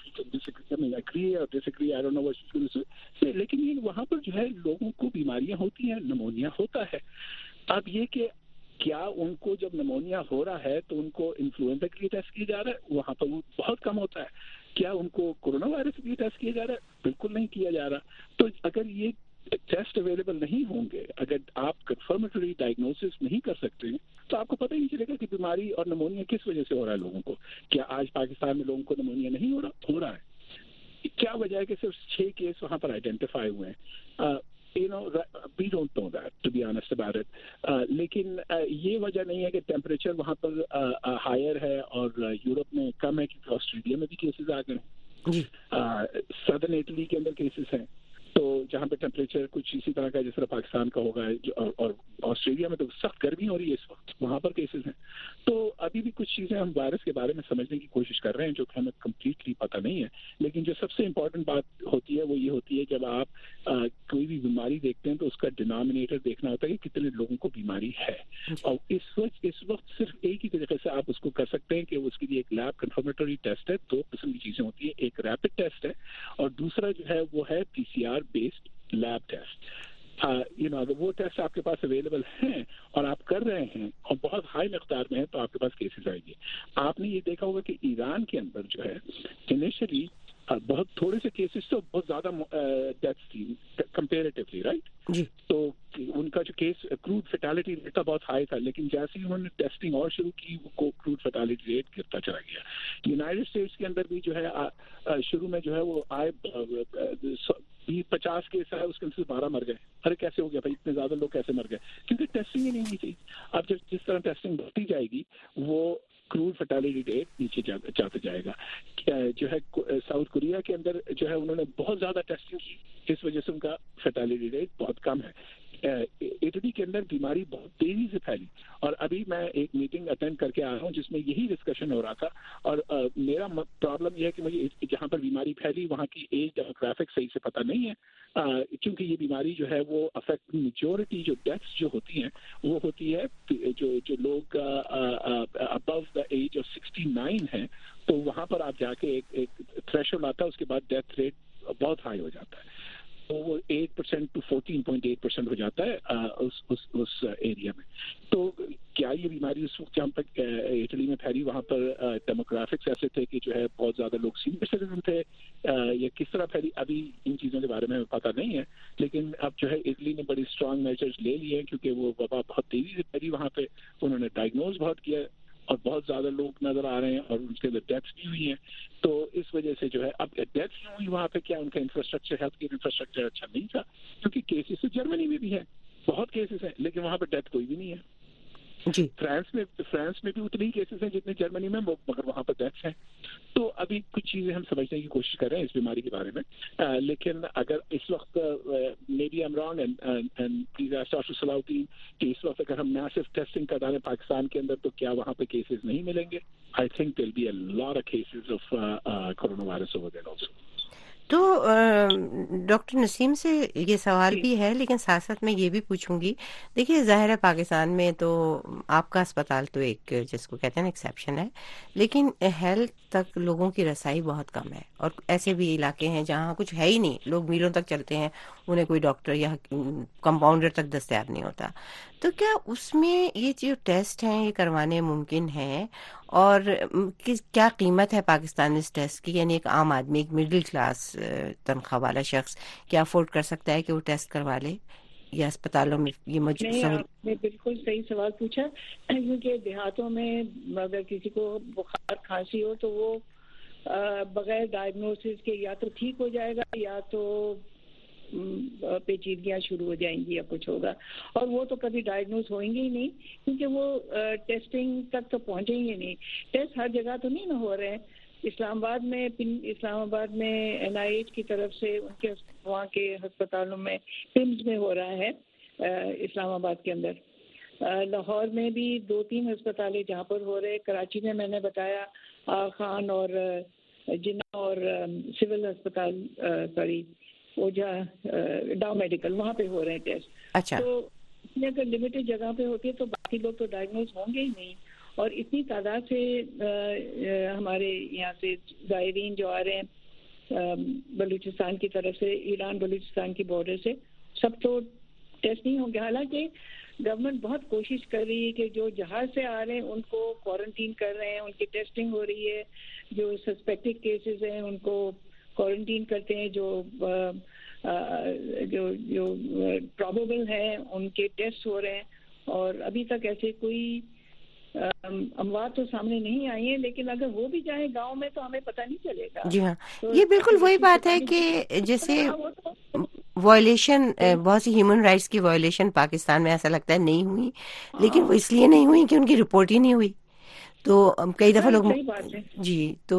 لیکن وہاں پر جو ہے لوگوں کو بیماریاں ہوتی ہیں, نمونیا ہوتا ہے. اب یہ کہ کیا ان کو جب نمونیا ہو رہا ہے تو ان کو انفلوئنزا کے لیے ٹیسٹ کیا جا رہا ہے؟ وہاں پر وہ بہت کم ہوتا ہے. کیا ان کو کورونا وائرس کے لیے ٹیسٹ کیا جا رہا ہے؟ بالکل نہیں کیا جا رہا. تو اگر یہ ٹیسٹ اویلیبل نہیں ہوں گے, اگر آپ کنفرمیٹری ڈائگنوسس نہیں کر سکتے ہیں تو آپ کو پتہ ہی نہیں چلے گا کہ بیماری اور نمونیا کس وجہ سے ہو رہا ہے لوگوں کو. کیا آج پاکستان میں لوگوں کو نمونیا نہیں ہو رہا ہے؟ کیا وجہ ہے کہ صرف 6 کیس وہاں پر آئیڈینٹیفائی ہوئے ہیں؟ we don't know that, to be honest about it. لیکن یہ وجہ نہیں ہے کہ ٹیمپریچر وہاں پر ہائر ہے اور یورپ میں کم ہے, کیونکہ آسٹریلیا میں بھی کیسز آ گئے ہیں, سدرن اٹلی کے اندر کیسز ہیں, تو جہاں پہ ٹیمپریچر کچھ اسی طرح کا جس طرح پاکستان کا ہوگا, اور آسٹریلیا میں تو سخت گرمی ہو رہی ہے اس وقت, وہاں پر کیسز ہیں. تو ابھی بھی کچھ چیزیں ہم وائرس کے بارے میں سمجھنے کی کوشش کر رہے ہیں جو کہ ہمیں کمپلیٹلی پتہ نہیں ہے. لیکن جو سب سے امپورٹنٹ بات ہوتی ہے وہ یہ ہوتی ہے جب آپ کوئی بھی بیماری دیکھتے ہیں تو اس کا ڈینامینیٹر دیکھنا ہوتا ہے کہ کتنے لوگوں کو بیماری ہے. اور اس وقت صرف ایک ہی طریقے سے آپ اس کو کر سکتے ہیں کہ اس کے لیے ایک لیب کنفرمیٹری ٹیسٹ ہے. دو قسم کی چیزیں ہوتی ہیں, ایک ریپڈ ٹیسٹ ہے اور دوسرا جو ہے وہ ہے PCR بیسڈ لیب ٹیسٹ. اگر وہ ٹیسٹ آپ کے پاس اویلیبل ہیں اور آپ کر رہے ہیں اور بہت ہائی مقدار میں ہیں تو آپ کے پاس کیسز آئیں گے. آپ نے یہ دیکھا ہوگا کہ ایران کے اندر جو ہے انیشلی بہت تھوڑے سے کیسز تو بہت زیادہ ڈیتھس تھی کمپیریٹیولی, رائٹ؟ جی. تو ان کا جو کیس کروڈ فیٹیلٹی ریٹ بہت ہائی تھا, لیکن جیسے ہی انہوں نے ٹیسٹنگ اور شروع کی وہ کروڈ فیٹیلٹی ریٹ گرتا چلا گیا. یونائٹڈ اسٹیٹس کے اندر بھی جو ہے شروع میں جو ہے وہ آئے 50 کیس ہے, اس کے اندر 12 مر گئے. ارے کیسے ہو گیا بھائی, اتنے زیادہ لوگ کیسے مر گئے؟ کیونکہ ٹیسٹنگ ہی نہیں ہوئی تھی. اب جس طرح ٹیسٹنگ بڑھتی جائے گی وہ کروڈ فیٹیلٹی ریٹ نیچے جاتا جائے گا. جو ہے ساؤتھ کوریا کے اندر جو ہے انہوں نے بہت زیادہ ٹیسٹنگ کی, اس وجہ سے ان کا فیٹیلٹی ریٹ بہت کم ہے. اٹلی کے اندر بیماری بہت تیزی سے پھیلی اور ابھی میں ایک میٹنگ اٹینڈ کر کے آیا ہوں جس میں یہی ڈسکشن ہو رہا تھا. اور میرا پرابلم یہ ہے کہ مجھے جہاں پر بیماری پھیلی وہاں کی ایج ڈیموگرافک صحیح سے پتہ نہیں ہے, کیونکہ یہ بیماری جو ہے وہ افیکٹ میجورٹی جو ڈیتھس جو ہوتی ہیں وہ ہوتی ہے جو لوگ ابو دا ایج آف 69 ہیں. تو وہاں پر آپ جا کے ایک تھریشولڈ آتا ہے, اس کے بعد ڈیتھ ریٹ بہت ہائی ہو جاتا ہے. تو وہ 8% to 14.8% ہو جاتا ہے اس ایریا میں. تو کیا یہ بیماری اس وقت جہاں پر اٹلی میں پھیلی وہاں پر ڈیموگرافکس ایسے تھے کہ جو ہے بہت زیادہ لوگ سینئر سٹیزن تھے, یا کس طرح پھیلی ابھی ان چیزوں کے بارے میں پتہ نہیں ہے. لیکن اب جو ہے اٹلی نے بڑی اسٹرانگ میجرز لے لیے ہیں کیونکہ وہ وبا بہت تیزی سے پھیلی وہاں پہ. انہوں نے ڈائگنوز بہت کیا اور بہت زیادہ لوگ نظر آ رہے ہیں اور ان کے اندر ڈیتھس بھی ہوئی ہیں. تو اس وجہ سے جو ہے اب ڈیتھس کیوں ہوئی وہاں پہ, کیا ان کا انفراسٹرکچر ہیلتھ کیئر انفراسٹرکچر اچھا نہیں تھا؟ کیونکہ کیسز تو جرمنی میں بھی ہے, بہت کیسز ہیں, لیکن وہاں پہ ڈیتھ کوئی بھی نہیں ہے. جی. فرانس میں بھی اتنے ہی کیسز ہیں جتنے جرمنی میں, مگر وہاں پر ڈیتھس ہیں. تو ابھی کچھ چیزیں ہم سمجھنے کی کوشش کر رہے ہیں اس بیماری کے بارے میں, لیکن اگر اس وقت maybe I'm wrong and please ask doctor Salah Uddin کہ اس وقت اگر ہم میسو ٹیسٹنگ کر ڈالیں پاکستان کے اندر تو کیا وہاں پہ کیسز نہیں ملیں گے؟ I think there be a lot of cases of corona virus over there also. تو ڈاکٹر نسیم سے یہ سوال بھی ہے, لیکن ساتھ ساتھ میں یہ بھی پوچھوں گی. دیکھیے ظاہر ہے پاکستان میں تو آپ کا اسپتال تو ایک جس کو کہتے ہیں ایکسیپشن ہے, لیکن ہیلتھ تک لوگوں کی رسائی بہت کم ہے. اور ایسے بھی علاقے ہیں جہاں کچھ ہے ہی نہیں, لوگ میلوں تک چلتے ہیں, انہیں کوئی ڈاکٹر یا کمپاؤنڈر تک دستیاب نہیں ہوتا. تو کیا اس میں یہ جو ٹیسٹ ہیں یہ کروانے ممکن ہیں؟ اور کیا قیمت ہے پاکستان میں اس ٹیسٹ کی؟ یعنی ایک عام آدمی, ایک مڈل کلاس تنخواہ والا شخص کیا افورڈ کر سکتا ہے کہ وہ ٹیسٹ کروا لے, یا اسپتالوں میں یہ نہیں؟ آپ نے بالکل صحیح سوال پوچھا, کیونکہ دیہاتوں میں اگر کسی کو بخار کھانسی ہو تو وہ بغیر ڈائگنوسس کے یا تو ٹھیک ہو جائے گا یا تو پیچیدگیاں شروع ہو جائیں گی یا کچھ ہوگا, اور وہ تو کبھی ڈائگنوز ہوئیں گے ہی نہیں کیونکہ وہ ٹیسٹنگ تک تو پہنچیں گے نہیں. ٹیسٹ ہر جگہ تو نہیں نہ ہو رہے ہیں. اسلام آباد میں NIH کی طرف سے ان کے وہاں کے ہسپتالوں میں پمز میں ہو رہا ہے اسلام آباد کے اندر. لاہور میں بھی 2-3 ہسپتال جہاں پر ہو رہے. کراچی میں نے بتایا خان اور جناح اور سول ہسپتال وہ ڈاؤ میڈیکل, وہاں پہ ہو رہے ہیں ٹیسٹ. اچھا. تو اگر لمیٹڈ جگہ پہ ہوتی ہے تو باقی لوگ تو ڈائگنوز ہوں گے ہی نہیں. اور اتنی تعداد سے ہمارے یہاں سے زائرین جو آ رہے ہیں بلوچستان کی طرف سے, ایران بلوچستان کی بارڈر سے, سب تو ٹیسٹ نہیں ہوں گے. حالانکہ گورنمنٹ بہت کوشش کر رہی ہے کہ جو جہاز سے آ رہے ہیں ان کو کوارنٹین کر رہے ہیں, ان کی ٹیسٹنگ ہو رہی ہے. جو سسپیکٹڈ کیسز ہیں ان کو کوارنٹین کرتے ہیں, جو پرابیبل ہیں ان کے ٹیسٹ ہو رہے ہیں. اور ابھی تک ایسے کوئی اموات تو سامنے نہیں آئی ہیں, لیکن اگر وہ بھی جائیں گاؤں میں تو ہمیں پتہ نہیں چلے گا. جی ہاں, یہ بالکل وہی بات ہے کہ جیسے وائلیشن, بہت سی ہیومن رائٹس کی وائلیشن پاکستان میں ایسا لگتا ہے نہیں ہوئی, لیکن وہ اس لیے نہیں ہوئی کہ ان کی رپورٹ ہی نہیں ہوئی. تو کئی دفعہ لوگ صحیح بات ہے. جی, تو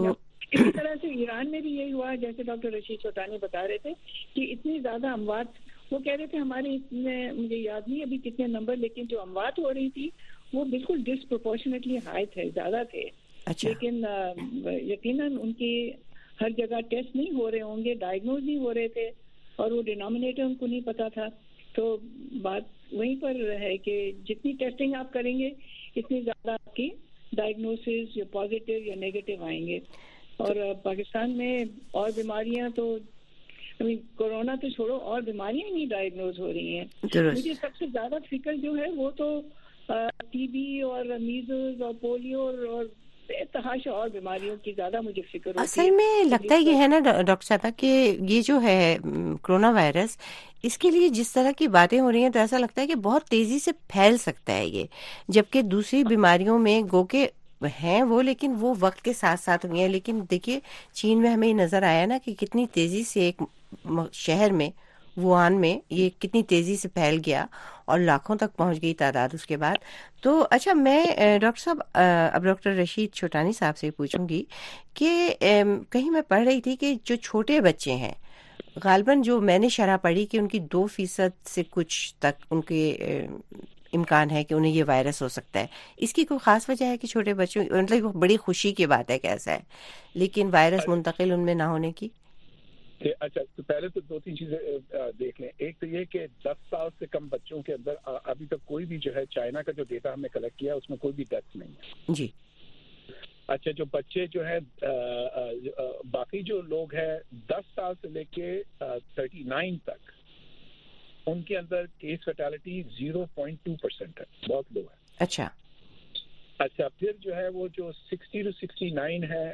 اسی طرح سے ایران میں بھی یہی ہوا، جیسے ڈاکٹر رشید چھوٹانی بتا رہے تھے کہ اتنی زیادہ اموات، وہ کہہ رہے تھے ہمارے اتنے، مجھے یاد نہیں ابھی کتنے نمبر، لیکن جو اموات ہو رہی تھی وہ بالکل ڈسپروپورشنیٹلی ہائی تھے، زیادہ تھے. لیکن یقیناً ان کی ہر جگہ ٹیسٹ نہیں ہو رہے ہوں گے، ڈائگنوز نہیں ہو رہے تھے، اور وہ ڈینامینیٹر ان کو نہیں پتا تھا. تو بات وہیں پر ہے کہ جتنی ٹیسٹنگ آپ کریں گے اتنی زیادہ آپ کی ڈائگنوسز یا پازیٹیو یا نیگیٹو آئیں گے. اور پاکستان میں اور بیماریاں تو کورونا تو چھوڑو، اور بیماریاں نہیں ڈائگنوز ہو رہی ہیں. مجھے سب سے زیادہ فکر جو ہے وہ تو ٹی بی اور میزلز اور پولیو اور تحاشا اور بیماریوں کی زیادہ مجھے فکر ہوتی ہے. اصل میں لگتا یہ ہے نا ڈاکٹر صاحبہ کہ یہ جو ہے کرونا وائرس، اس کے لیے جس طرح کی باتیں ہو رہی ہیں تو ایسا لگتا ہے کہ بہت تیزی سے پھیل سکتا ہے یہ، جبکہ دوسری بیماریوں میں گو کہ ہیں وہ، لیکن وہ وقت کے ساتھ ساتھ ہوئی ہیں. لیکن دیکھیے چین میں ہمیں یہ نظر آیا نا کہ کتنی تیزی سے ایک شہر میں، ووہان میں، یہ کتنی تیزی سے پھیل گیا اور لاکھوں تک پہنچ گئی تعداد اس کے بعد. تو اچھا، میں ڈاکٹر صاحب اب ڈاکٹر رشید چھوٹانی صاحب سے پوچھوں گی کہ کہیں میں پڑھ رہی تھی کہ جو چھوٹے بچے ہیں، غالباً جو میں نے شرح پڑھی کہ ان کی 2% سے کچھ تک ان کے امکان ہے کہ انہیں یہ وائرس ہو سکتا ہے. اس کی کوئی خاص وجہ ہے کہ چھوٹے بچوں، مطلب بڑی خوشی کی بات ہے کہ ایسا ہے، لیکن وائرس منتقل ان میں نہ ہونے کی؟ اچھا، تو پہلے تو 2-3 چیزیں دیکھ لیں. ایک تو یہ کہ 10 سال سے کم بچوں کے اندر ابھی تک کوئی بھی جو ہے چائنا کا جو ڈیٹا ہم نے کلیکٹ کیا اس میں کوئی بھی ڈیتھ نہیں ہے. جی. اچھا، جو بچے جو ہے باقی جو لوگ ہیں 10 سال سے لے کے 39 تک، ان کے اندر کیس فیٹیلٹی 0.2% ہے، بہت لو ہے. اچھا. پھر جو ہے وہ جو 60 to 69 ہے،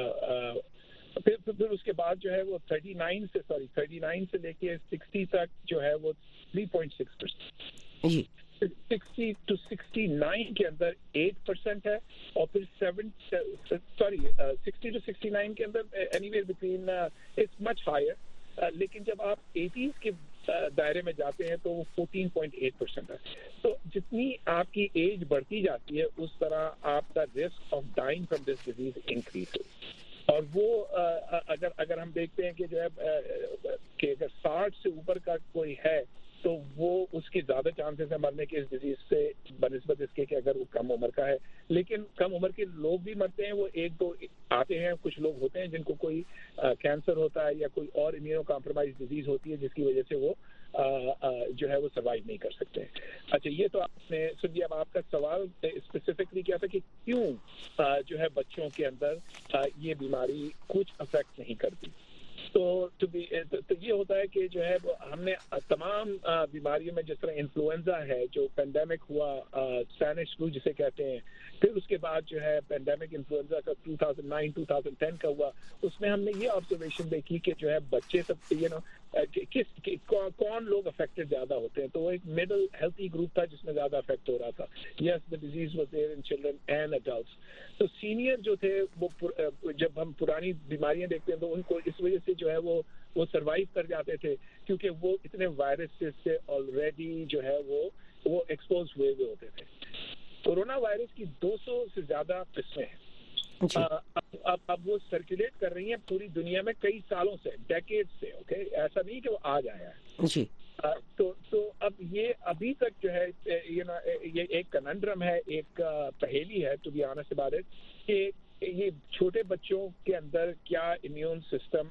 پھر اس کے بعد جو ہے وہ 39 سے لے کے 60 تک جو ہے وہ 3.6%. جی. 60 to 69 کے اندر 8% ہے، اور پھر 60 to 69 کے اندر anyways between it's much higher. لیکن جب آپ 80s کے دائرے میں جاتے ہیں تو وہ 14.8% ہے. تو جتنی آپ کی ایج بڑھتی جاتی ہے اس طرح آپ کا risk of dying from this disease increase ہے. اور وہ اگر ہم دیکھتے ہیں کہ جو ہے کہ اگر 60 سے اوپر کا کوئی ہے تو وہ اس کی زیادہ چانسز ہیں مرنے کے اس ڈیزیز سے بنسبت اس کے کہ اگر وہ کم عمر کا ہے. لیکن کم عمر کے لوگ بھی مرتے ہیں، وہ 1-2 آتے ہیں. کچھ لوگ ہوتے ہیں جن کو کوئی کینسر ہوتا ہے یا کوئی اور امیونو کمپرومائز ڈیزیز ہوتی ہے جس کی وجہ سے وہ جو ہے وہ سروائیو نہیں کر سکتے. اچھا، یہ تو آپ نے سن لیا. اب آپ کا سوال اسپیسیفکلی کیا تھا کہ کیوں جو ہے بچوں کے اندر یہ بیماری کچھ افیکٹ نہیں کرتی. تو یہ ہوتا ہے کہ جو ہے ہم نے تمام بیماریوں میں، جس طرح انفلوئنزا ہے جو پینڈیمک ہوا، اسپینش فلو جسے کہتے ہیں، پھر اس کے بعد جو ہے پینڈیمک انفلوئنزا کا 2009-2010 کا ہوا، اس میں ہم نے یہ آبزرویشن دیکھی کہ جو ہے بچے سب کون لوگ افیکٹڈ زیادہ ہوتے ہیں. تو وہ ایک مڈل ہیلتھی گروپ تھا جس میں زیادہ افیکٹ ہو رہا تھا. Yes, the disease was there in children and adults. تو سینئر جو تھے وہ جب ہم پرانی بیماریاں دیکھتے ہیں تو ان کو اس وجہ سے جو ہے وہ سروائیو کر جاتے تھے کیونکہ وہ اتنے وائرسز سے آلریڈی جو ہے وہ ایکسپوز ہوئے ہوتے تھے. کورونا وائرس کی 200 سے زیادہ قسمیں ہیں. اب وہ سرکولیٹ کر رہی ہیں پوری دنیا میں کئی سالوں سے، ڈیکیڈ سے. اوکے، ایسا نہیں کہ وہ آج آیا ہے. جی. تو اب یہ ابھی تک جو ہے یہ ایک کننڈرم ہے، ایک پہیلی ہے to be honest about it, کہ یہ چھوٹے بچوں کے اندر کیا امیون سسٹم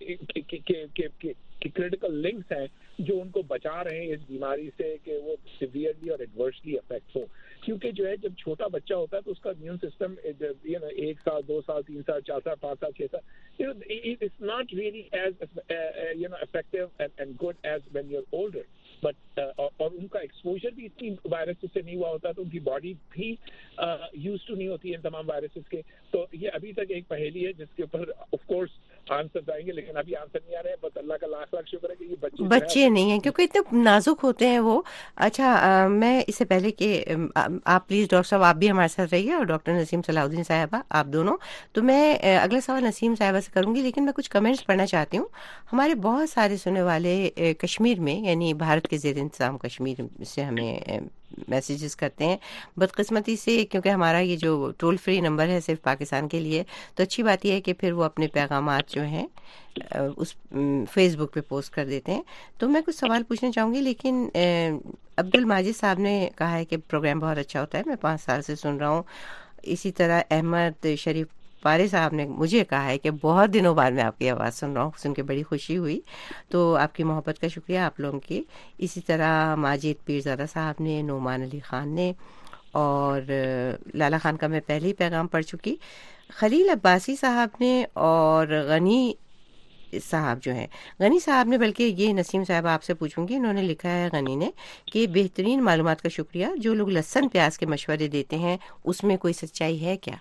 کے کریٹیکل لنکس ہیں جو ان کو بچا رہے ہیں اس بیماری سے کہ وہ سیویئرلی اور ایڈورسلی افیکٹ ہو. کیونکہ جو ہے جب چھوٹا بچہ ہوتا ہے تو اس کا امیون سسٹم 1 سال 2 سال 3 سال 4 سال 5 سال 6 سال it's not really as effective and good as when you're older. But اور ان کا ایکسپوجر بھی اتنی وائرس سے نہیں ہوا ہوتا تو ان کی باڈی بھی یوز ٹو نہیں ہوتی ہے ان تمام وائرسز کے. تو یہ ابھی تک ایک پہیلی ہے جس کے اوپر آف کورس آنسر آئیں گے، لیکن ابھی آنسر نہیں آ رہے ہیں. بس اللہ کا لاکھ لاکھ شکر ہے کہ یہ بچے نہیں ہیں کیونکہ اتنے نازک ہوتے ہیں وہ. اچھا، میں اس سے پہلے کہ آپ پلیز ڈاکٹر صاحب آپ بھی ہمارے ساتھ رہیے اور ڈاکٹر نسیم صلاح الدین صاحبہ آپ دونوں. تو میں اگلا سوال نسیم صاحبہ سے کروں گی، لیکن میں کچھ کمنٹس پڑھنا چاہتی ہوں. ہمارے بہت سارے سننے والے کشمیر میں، یعنی بھارت کے زیر انتظام کشمیر سے ہمیں میسیجز کرتے ہیں. بدقسمتی سے کیونکہ ہمارا یہ جو ٹول فری نمبر ہے صرف پاکستان کے لیے، تو اچھی بات یہ ہے کہ پھر وہ اپنے پیغامات جو ہیں اس فیس بک پہ پوسٹ کر دیتے ہیں. تو میں کچھ سوال پوچھنا چاہوں گی، لیکن عبد الماجد صاحب نے کہا ہے کہ پروگرام بہت اچھا ہوتا ہے، میں 5 سال سے سن رہا ہوں. اسی طرح احمد شریف پارے صاحب نے مجھے کہا ہے کہ بہت دنوں بعد میں آپ کی آواز سن رہا ہوں، سن کے بڑی خوشی ہوئی. تو آپ کی محبت کا شکریہ آپ لوگوں کی. اسی طرح ماجد پیرزادہ صاحب نے، نعمان علی خان نے، اور لالا خان کا میں پہلے ہی پیغام پڑھ چکی، خلیل عباسی صاحب نے، اور غنی صاحب جو ہیں، غنی صاحب نے، بلکہ یہ نسیم صاحب آپ سے پوچھوں گی، انہوں نے لکھا ہے غنی نے کہ بہترین معلومات کا شکریہ، جو لوگ لہسن پیاز کے مشورے دیتے ہیں اس میں کوئی سچائی ہے کیا؟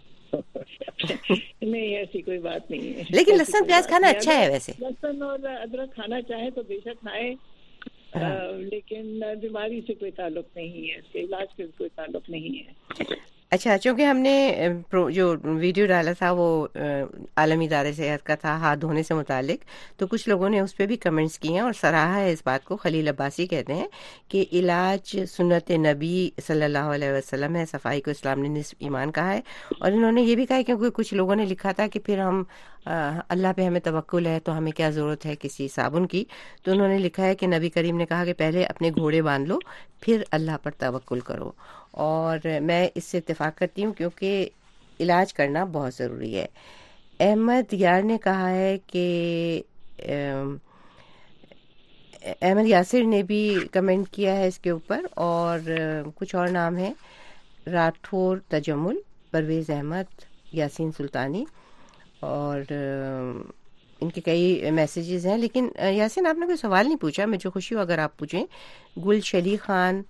نہیں، ایسی کوئی بات نہیں ہے. لیکن لہسن پیاز کھانا اچھا ہے ویسے. لہسن اور ادرک کھانا چاہے تو بے شک کھائے، لیکن بیماری سے کوئی تعلق نہیں ہے، اس کے علاج سے کوئی تعلق نہیں ہے. اچھا، چونکہ ہم نے جو ویڈیو ڈالا تھا وہ عالمی ادارے صحت کا تھا، ہاتھ دھونے سے متعلق، تو کچھ لوگوں نے اس پہ بھی کمنٹس کیے ہیں اور سراہا ہے اس بات کو. خلیل عباسی کہتے ہیں کہ علاج سنت نبی صلی اللہ علیہ وسلم ہے، صفائی کو اسلام نے نصف ایمان کہا ہے. اور انہوں نے یہ بھی کہا ہے کیونکہ کچھ لوگوں نے لکھا تھا کہ پھر ہم اللہ پہ ہمیں توکل ہے تو ہمیں کیا ضرورت ہے کسی صابن کی. تو انہوں نے لکھا ہے کہ نبی کریم نے کہا کہ پہلے اپنے گھوڑے باندھ لو پھر اللہ پر توکل کرو. اور میں اس سے اتفاق کرتی ہوں کیونکہ علاج کرنا بہت ضروری ہے. احمد یار نے کہا ہے کہ احمد یاسر نے بھی کمنٹ کیا ہے اس کے اوپر، اور کچھ اور نام ہیں، راٹھور تجمل، پرویز احمد، یاسین سلطانی، اور ان کے کئی میسیجز ہیں. لیکن یاسین آپ نے کوئی سوال نہیں پوچھا، مجھے خوشی ہو اگر آپ پوچھیں. گل شلی خان،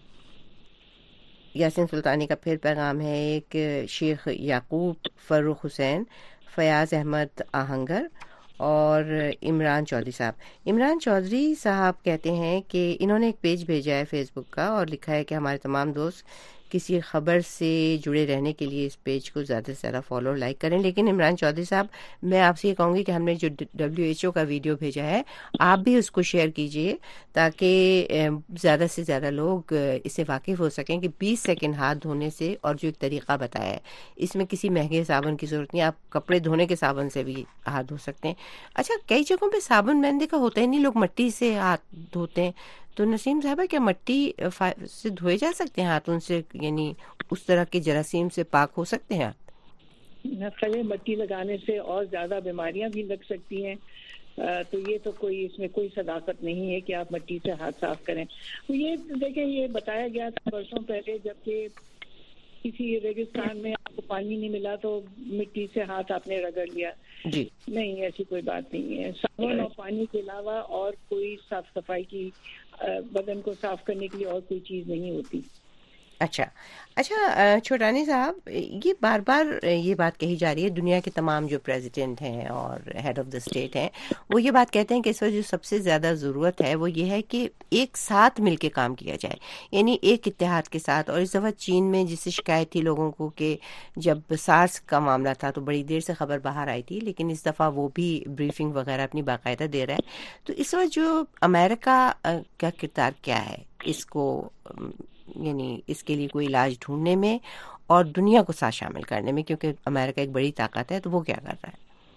یاسین سلطانی کا پھر پیغام ہے ایک، شیخ یعقوب، فروخ حسین، فیاض احمد آہنگر، اور عمران چودھری صاحب. عمران چودھری صاحب کہتے ہیں کہ انہوں نے ایک پیج بھیجا ہے فیس بک کا اور لکھا ہے کہ ہمارے تمام دوست کسی خبر سے جڑے رہنے کے لیے اس پیج کو زیادہ سے زیادہ فالو اور لائک کریں. لیکن عمران چودھری صاحب، میں آپ سے یہ کہوں گی کہ ہم نے جو WHO کا ویڈیو بھیجا ہے آپ بھی اس کو شیئر کیجئے تاکہ زیادہ سے زیادہ لوگ اس سے واقف ہو سکیں کہ 20 سیکنڈ ہاتھ دھونے سے، اور جو ایک طریقہ بتایا ہے اس میں کسی مہنگے صابن کی ضرورت نہیں، آپ کپڑے دھونے کے صابن سے بھی ہاتھ دھو سکتے ہیں. اچھا، کئی جگہوں پہ صابن میں نے دیکھا ہوتا ہی نہیں، لوگ مٹی سے ہاتھ دھوتے ہیں. تو نسیم صاحبہ، کیا مٹی سے دھوئے جا سکتے ہیں ہاتھ، ان سے یعنی اس طرح کے جراثیم سے پاک ہو سکتے ہیں ہاتھ؟ خلے مٹی لگانے سے اور زیادہ بیماریاں بھی لگ سکتی ہیں، تو یہ تو کوئی اس میں کوئی صداقت نہیں ہے کہ آپ مٹی سے ہاتھ صاف کریں. یہ دیکھیں، یہ بتایا گیا تھا برسوں پہلے جبکہ کسی ریگستان میں آپ کو پانی نہیں ملا تو مٹی سے ہاتھ آپ نے رگڑ لیا. جی نہیں، ایسی کوئی بات نہیں ہے. صابن اور پانی کے علاوہ اور کوئی صاف صفائی کی، بدن کو صاف کرنے کے لیے اور کوئی چیز نہیں ہوتی. اچھا چھوٹانی صاحب، یہ بار بار یہ بات کہی جا رہی ہے، دنیا کے تمام جو پریزیڈنٹ ہیں اور ہیڈ آف دا اسٹیٹ ہیں وہ یہ بات کہتے ہیں کہ اس وقت جو سب سے زیادہ ضرورت ہے وہ یہ ہے کہ ایک ساتھ مل کے کام کیا جائے، یعنی ایک اتحاد کے ساتھ. اور اس دفعہ چین میں جس سے شکایت تھی لوگوں کو کہ جب سارس کا معاملہ تھا تو بڑی دیر سے خبر باہر آئی تھی، لیکن اس دفعہ وہ بھی بریفنگ وغیرہ اپنی باقاعدہ دے رہا ہے. تو اس وقت جو امریکہ کا کردار کیا ہے اس کو، یعنی اس کے لیے کوئی علاج ڈھونڈنے میں اور دنیا کو ساتھ شامل کرنے میں، کیونکہ امریکہ ایک بڑی طاقت ہے، تو وہ کیا کر رہا ہے؟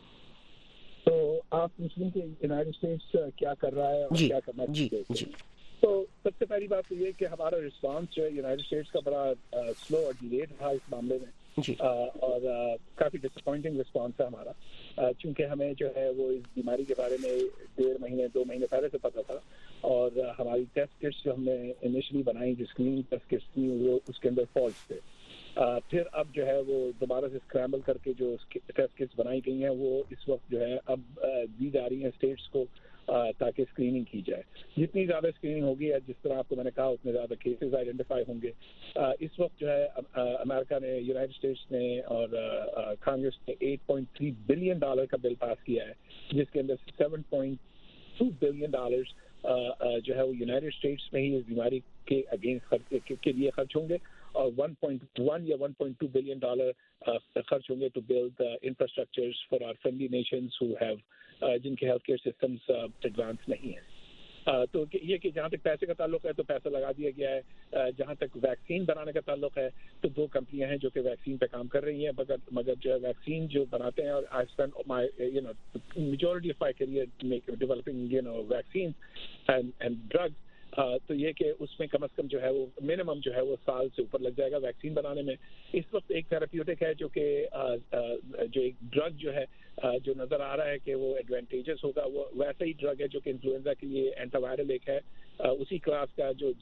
تو آپ پوچھیں کہ یونائٹڈ اسٹیٹس کیا کر رہا ہے اور کیا کرنا چاہیے. تو سب سے پہلی بات تو یہ کہ ہمارا رسپانس جو ہے یونائٹڈ اسٹیٹس کا بڑا سلو اور ڈیلیڈ رہا اس معاملے میں، اور کافی ڈس اپوائنٹنگ رسپانس ہے ہمارا، چونکہ ہمیں جو ہے وہ اس بیماری کے بارے میں 1.5 مہینے 2 مہینے پہلے سے پتہ تھا، اور ہماری ٹیسٹ کٹس جو ہم نے انیشلی بنائی، جو اسکریننگ ٹیسٹ کٹس تھیں، وہ اس کے اندر فالس تھے. پھر اب جو ہے وہ دوبارہ سے اسکریمبل کر کے جو ٹیسٹ کٹس بنائی گئی ہیں وہ اس وقت جو ہے اب دی جا رہی ہیں اسٹیٹس کو تاکہ اسکریننگ کی جائے. جتنی زیادہ اسکریننگ ہوگی، جس طرح آپ کو میں نے کہا، اتنے زیادہ کیسز آئیڈینٹیفائی ہوں گے. اس وقت جو ہے امریکہ نے، یونائٹڈ اسٹیٹس نے اور کانگریس نے $8.3 بلین کا بل پاس کیا ہے، جس کے اندر $7.2 بلین جو ہے وہ یونائٹڈ اسٹیٹس میں ہی اس بیماری کے اگینسٹ کے لیے خرچ ہوں گے، اور 1.1 یا 1.2 بلین خرچ ہوں گے to build infrastructures for our friendly nations who have, جن کے ہیلتھ کیئر سسٹمز ایڈوانس نہیں ہیں. تو یہ کہ جہاں تک پیسے کا تعلق ہے تو پیسہ لگا دیا گیا ہے. جہاں تک ویکسین بنانے کا تعلق ہے تو 2 کمپنیاں ہیں جو کہ ویکسین پہ کام کر رہی ہیں, مگر جو ویکسین جو بناتے ہیں, اور I spend my majority of my career developing vaccine and drugs. تو یہ کہ اس میں کم از کم جو ہے وہ منیمم جو ہے وہ سال سے اوپر لگ جائے گا ویکسین بنانے میں. اس وقت ایک تھراپیوٹک ہے جو کہ جو ایک ڈرگ جو ہے جو نظر آ رہا ہے کہ وہ ایڈوانٹیجز ہوگا, وہ ویسا ہی ڈرگ ہے جو کہ انفلوئنزا کے لیے اینٹی وائرل ایک ہے اسی کلاس کا جو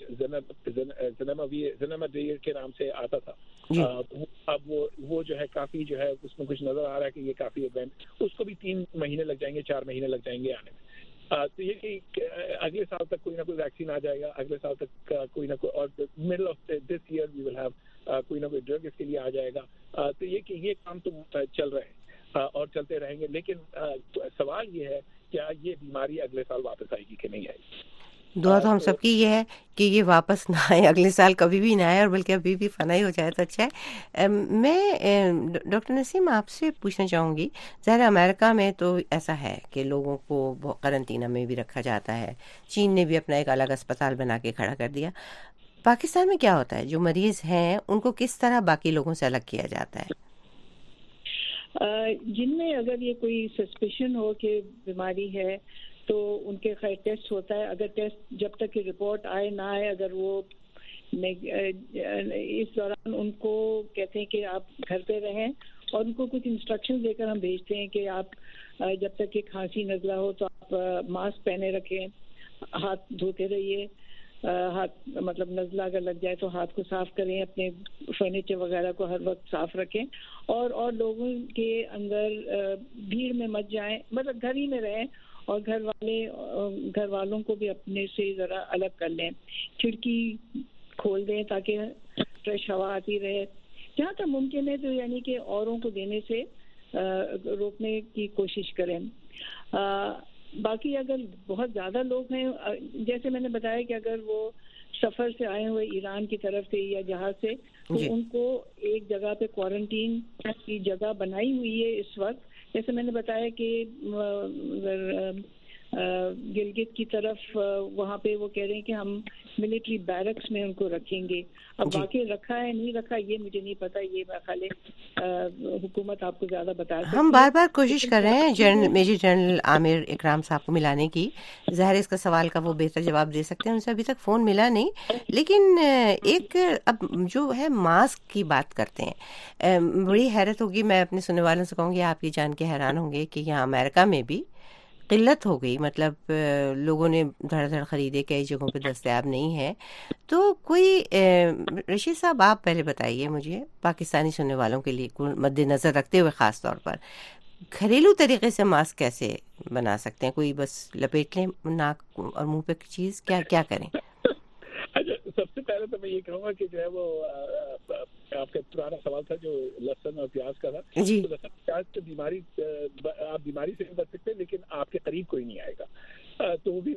زنامویر کے نام سے آتا تھا. اب وہ جو ہے کافی جو ہے اس میں کچھ نظر آ رہا ہے کہ یہ کافی ایڈوانس, اس کو بھی 3 مہینے لگ جائیں گے, 4 مہینے لگ جائیں گے آنے میں. تو یہ کہ اگلے سال تک کوئی نہ کوئی ویکسین آ جائے گا, اگلے سال تک کوئی نہ کوئی, اور middle of this year we will have کوئی نہ کوئی ڈرگ اس کے لیے آ جائے گا. تو یہ کہ یہ کام تو چل رہے ہیں اور چلتے رہیں گے, لیکن سوال یہ ہے کیا یہ بیماری اگلے سال واپس آئے گی کہ نہیں آئے گی. دعا تو ہم سب کی یہ ہے کہ یہ واپس نہ آئے, اگلے سال کبھی بھی نہ آئے, اور بلکہ ابھی بھی فنائی ہو جائے تو اچھا ہے. میں ڈاکٹر نسیم آپ سے پوچھنا چاہوں گی, ظاہر امریکہ میں تو ایسا ہے کہ لوگوں کو قرنطینہ میں بھی رکھا جاتا ہے, چین نے بھی اپنا ایک الگ اسپتال بنا کے کھڑا کر دیا. پاکستان میں کیا ہوتا ہے, جو مریض ہیں ان کو کس طرح باقی لوگوں سے الگ کیا جاتا ہے؟ جن میں اگر یہ کوئی سسپیشن ہو کہ بیماری ہے تو ان کے خیر ٹیسٹ ہوتا ہے. اگر ٹیسٹ جب تک کہ رپورٹ آئے نہ آئے, اگر وہ اس دوران ان کو کہتے ہیں کہ آپ گھر پہ رہیں, اور ان کو کچھ انسٹرکشن دے کر ہم بھیجتے ہیں کہ آپ جب تک کہ کھانسی نزلہ ہو تو آپ ماسک پہنے رکھیں, ہاتھ دھوتے رہیے, ہاتھ مطلب نزلہ اگر لگ جائے تو ہاتھ کو صاف کریں, اپنے فرنیچر وغیرہ کو ہر وقت صاف رکھیں, اور لوگوں کے اندر بھیڑ میں مت جائیں, مطلب گھر ہی میں رہیں, اور گھر والوں کو بھی اپنے سے ذرا الگ کر لیں, کھڑکی کھول دیں تاکہ فریش ہوا آتی رہے. جہاں تک ممکن ہے تو یعنی کہ اوروں کو دینے سے روکنے کی کوشش کریں. باقی اگر بہت زیادہ لوگ ہیں, جیسے میں نے بتایا کہ اگر وہ سفر سے آئے ہوئے ایران کی طرف سے یا جہاز سے, تو ان کو ایک جگہ پہ کوارنٹین کی جگہ بنائی ہوئی ہے اس وقت. جیسے میں نے بتایا کہ گلگت کی طرف وہاں پہ وہ کہہ رہے ہیں کہ ہم ملٹری بیرکس میں ان کو رکھیں گے. اب باقی رکھا ہے نہیں رکھا یہ مجھے نہیں پتا, یہ خالی حکومت آپ کو زیادہ بتا سکتی ہے. ہم بار بار کوشش کر رہے ہیں میجر جنرل عامر اکرام صاحب کو ملانے کی, ظاہر اس کا سوال کا وہ بہتر جواب دے سکتے ہیں, ان سے ابھی تک فون ملا نہیں. لیکن ایک اب جو ہے ماسک کی بات کرتے ہیں, بڑی حیرت ہوگی, میں اپنے سننے والوں سے کہوں گی آپ یہ جان کے حیران ہوں گے کہ یہاں امریکہ میں بھی قلت ہو گئی, مطلب لوگوں نے دھڑ دھڑ خریدے, کئی جگہوں پہ دستیاب نہیں ہے. تو کوئی رشید صاحب آپ پہلے بتائیے مجھے, پاکستانی سننے والوں کے لیے مد نظر رکھتے ہوئے خاص طور پر گھریلو طریقے سے ماسک کیسے بنا سکتے ہیں؟ کوئی بس لپیٹ لیں ناک اور منہ پہ چیز, کیا کریں؟ سب سے پہلے تو میں یہ کہوں گا کہ جو ہے وہ آپ کا پرانا سوال تھا جو لہسن اور پیاز کا تھا. جی, لہسن پیاز سے بیماری, آپ بیماری سے نہیں بچ سکتے, لیکن آپ کے قریب کوئی نہیں آئے گا. تو وہ بھی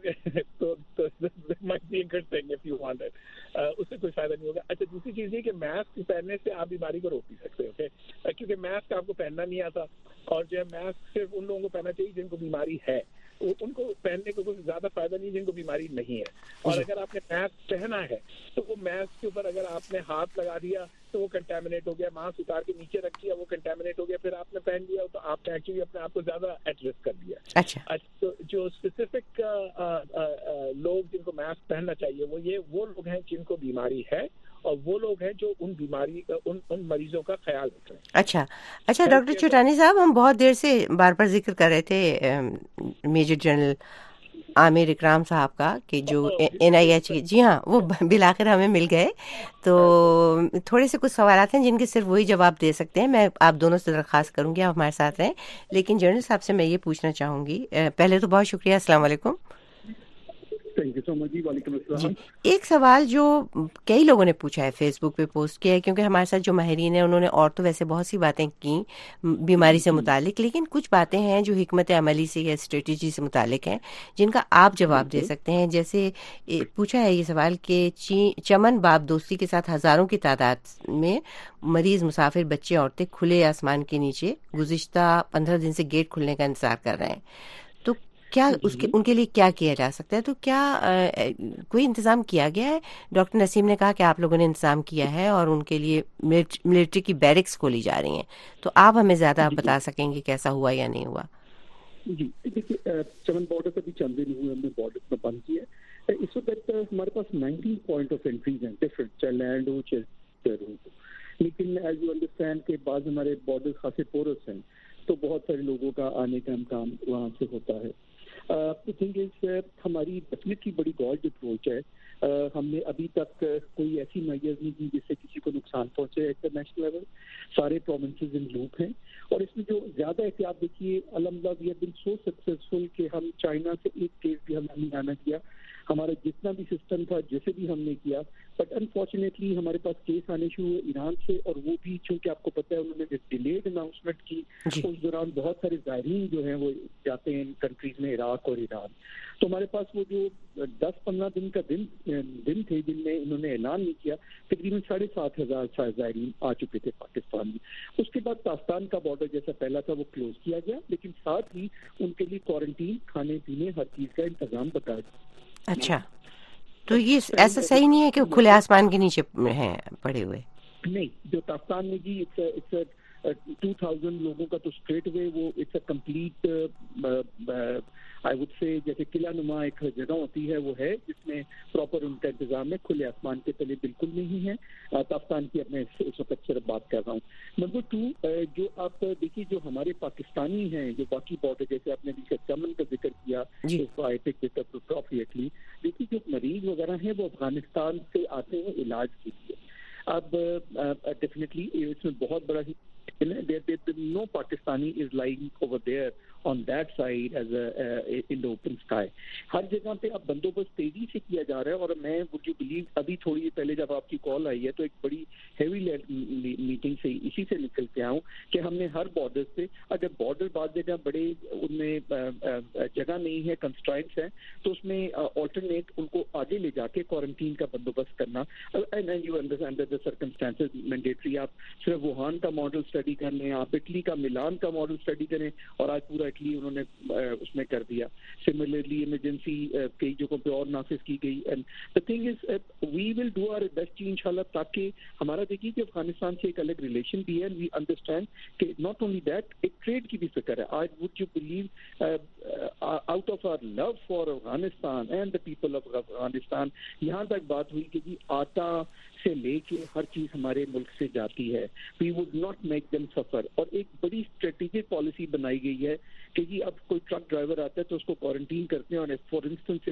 اس سے کوئی فائدہ نہیں ہوگا. اچھا, دوسری چیز یہ کہ ماسک پہننے سے آپ بیماری کو روک نہیں سکتے, اوکے, کیونکہ ماسک آپ کو پہننا نہیں آتا, اور جو ہے ماسک صرف ان لوگوں کو پہننا چاہیے جن کو بیماری ہے. ان کو پہننے کو کوئی زیادہ فائدہ نہیں جن کو بیماری نہیں ہے. اور اگر آپ نے ماسک پہنا ہے تو وہ ماسک کے اوپر اگر آپ نے ہاتھ لگا دیا تو وہ کنٹامنیٹ ہو گیا, ماسک اتار کے نیچے رکھ دیا وہ کنٹامنیٹ ہو گیا, پھر آپ نے پہن لیا تو آپ نے ایکچولی اپنے آپ کو زیادہ ایٹ رسک کر دیا. اچھا, تو جو اسپیسیفک لوگ جن کو ماسک پہننا چاہیے وہ لوگ ہیں جن کو بیماری ہے, اور وہ لوگ ہیں جو ان مریضوں کا خیال رکھ رہے ہیں. اچھا ڈاکٹر چوٹانی صاحب, ہم بہت دیر سے بار بار ذکر کر رہے تھے میجر جنرل عامر اکرام صاحب کا کہ جو NIH کی, جی ہاں, وہ بالآخر ہمیں مل گئے. تو تھوڑے سے کچھ سوالات ہیں جن کے صرف وہی جواب دے سکتے ہیں. میں آپ دونوں سے درخواست کروں گی آپ ہمارے ساتھ رہیں, لیکن جنرل صاحب سے میں یہ پوچھنا چاہوں گی, پہلے تو بہت شکریہ, السلام علیکم. Thank you so much. وعلیکم السلام. ایک سوال جو کئی لوگوں نے پوچھا ہے, فیس بک پہ پوسٹ کیا ہے, کیونکہ ہمارے ساتھ جو ماہرین ہیں انہوں نے اور تو ویسے بہت سی باتیں کی بیماری سے متعلق, لیکن کچھ باتیں ہیں جو حکمت عملی سے یا اسٹریٹجی سے متعلق ہیں جن کا آپ جواب دے سکتے ہیں. جیسے پوچھا ہے یہ سوال کہ چمن باب دوستی کے ساتھ ہزاروں کی تعداد میں مریض, مسافر, بچے, عورتیں کھلے آسمان کے نیچے گزشتہ 15 دن سے گیٹ کھلنے کا انتظار کر رہے ہیں. تو کیا ان کے لیے کیا کیا جا سکتا ہے؟ تو کیا کوئی انتظام کیا گیا ہے؟ ڈاکٹر نسیم نے کہا کہ آپ لوگوں نے انتظام کیا ہے اور ان کے لیے ملٹری کی بیرکس کھولی جا رہی ہیں، تو آپ ہمیں زیادہ بتا سکیں گے کیسا ہوا یا نہیں ہوا؟ جی دیکھیے، چمن بارڈر کا بھی چند دن ہوئے ہم نے بارڈر میں بند کیا ہے. اس وقت ہمارے پاس 19 پوائنٹ آف انٹریز ہیں ڈفرنٹ، چاہے لینڈ ہو چاہے ہو، لیکن ایز یو انڈرسٹینڈ کہ بعض ہمارے بارڈر خاصے پورس ہیں تو بہت سارے لوگوں کا آنے کا امکان وہاں سے ہوتا ہے. تھنگ از ہماری ڈیفینیٹلی بڑی گاڈ اپروچ ہے. ہم نے ابھی تک کوئی ایسی میجرز نہیں کی جس سے کسی کو نقصان پہنچے. انٹرنیشنل لیول سارے پروونسز ان لوپ ہیں، اور اس میں جو زیادہ احتیاط دیکھیے الحمدللہ we have been so successful کہ ہم چائنا سے ایک کیس بھی ہم نے نہیں آنا کیا. ہمارا جتنا بھی سسٹم تھا جیسے بھی ہم نے کیا، بٹ انفارچونیٹلی ہمارے پاس کیس آنے شروع ہوئے ایران سے، اور وہ بھی چونکہ آپ کو پتہ ہے انہوں نے ڈیلیڈ اناؤنسمنٹ کی اس دوران بہت سارے زائرین جو ہیں وہ جاتے ہیں ان کنٹریز میں، عراق اور ایران. تو ہمارے پاس وہ جو 10-15 دن کا دن تھے جن میں انہوں نے اعلان نہیں کیا، تقریباً 7,500 زائرین آ چکے تھے پاکستان میں. اس کے بعد پاکستان کا بارڈر جیسا پہلا تھا وہ کلوز کیا گیا، لیکن ساتھ ہی ان کے لیے کوارنٹین، کھانے پینے، ہر چیز کا انتظام بتایا گیا. اچھا، تو یہ ایسا صحیح نہیں ہے کہ کھلے آسمان کے نیچے ہیں پڑے ہوئے؟ نہیں، جو پاکستان میں جی 2,000 لوگوں کا تو اسٹریٹ وے وہ it's a complete I would سے جیسے قلعہ نما ایک جگہ ہوتی ہے وہ ہے جس میں پراپر ان کا انتظام ہے. کھلے آسمان کے تلے بالکل نہیں ہے پاکستان کی. اب میں اس وقت صرف بات کر رہا ہوں. نمبر 2، جو آپ دیکھیے جو ہمارے پاکستانی ہیں جو باقی بارڈر، جیسے آپ نے چمن کا ذکر کیا، اپروپریٹلی دیکھیے جو مریض وغیرہ ہیں وہ افغانستان سے آتے ہیں علاج کے لیے. اب ڈیفینیٹلی اس میں بہت بڑا ہی no Pakistani is lying over there on that side as in the open sky. ہر جگہ پہ اب بندوبست تیزی سے کیا جا رہا ہے. اور میں would you believe ابھی تھوڑی پہلے جب آپ کی کال آئی ہے تو ایک بڑی ہیوی میٹنگ سے اسی سے نکل کے آؤں کہ ہم نے ہر بارڈر سے، اگر بارڈر بعض جگہ بڑے ان میں جگہ نہیں ہے، کنسٹرائنٹس ہیں، تو اس میں آلٹرنیٹ ان کو آگے لے جا کے کوارنٹین کا بندوبست کرنا. You understand the circumstances mandatory. آپ صرف ووہان کا ماڈل اسٹڈی کر لیں، آپ اٹلی کا ملان کا ماڈل اسٹڈی کریں، اور آج پورا اٹلی انہوں نے اس میں کر دیا. سملرلی ایمرجنسی کئی جگہوں پہ اور نافذ کی گئی. And the thing is we will do our best انشاءاللہ، تاکہ ہمارا دیکھیے کہ افغانستان سے ایک الگ ریلیشن بھی ہے. وی انڈرسٹینڈ کہ ناٹ اونلی دیٹ، ایک ٹریڈ کی بھی فکر ہے. آج would you believe out of our love for Afghanistan and the people of Afghanistan یہاں تک بات ہوئی کہ جی آٹا سے لے کے ہر چیز ہمارے ملک سے جاتی ہے. We would not make them suffer. اور ایک بڑی اسٹریٹجک پالیسی بنائی گئی ہے کہ جی اب کوئی ٹرک ڈرائیور آتا ہے تو اس کو کوارنٹین کرتے ہیں، اور for instance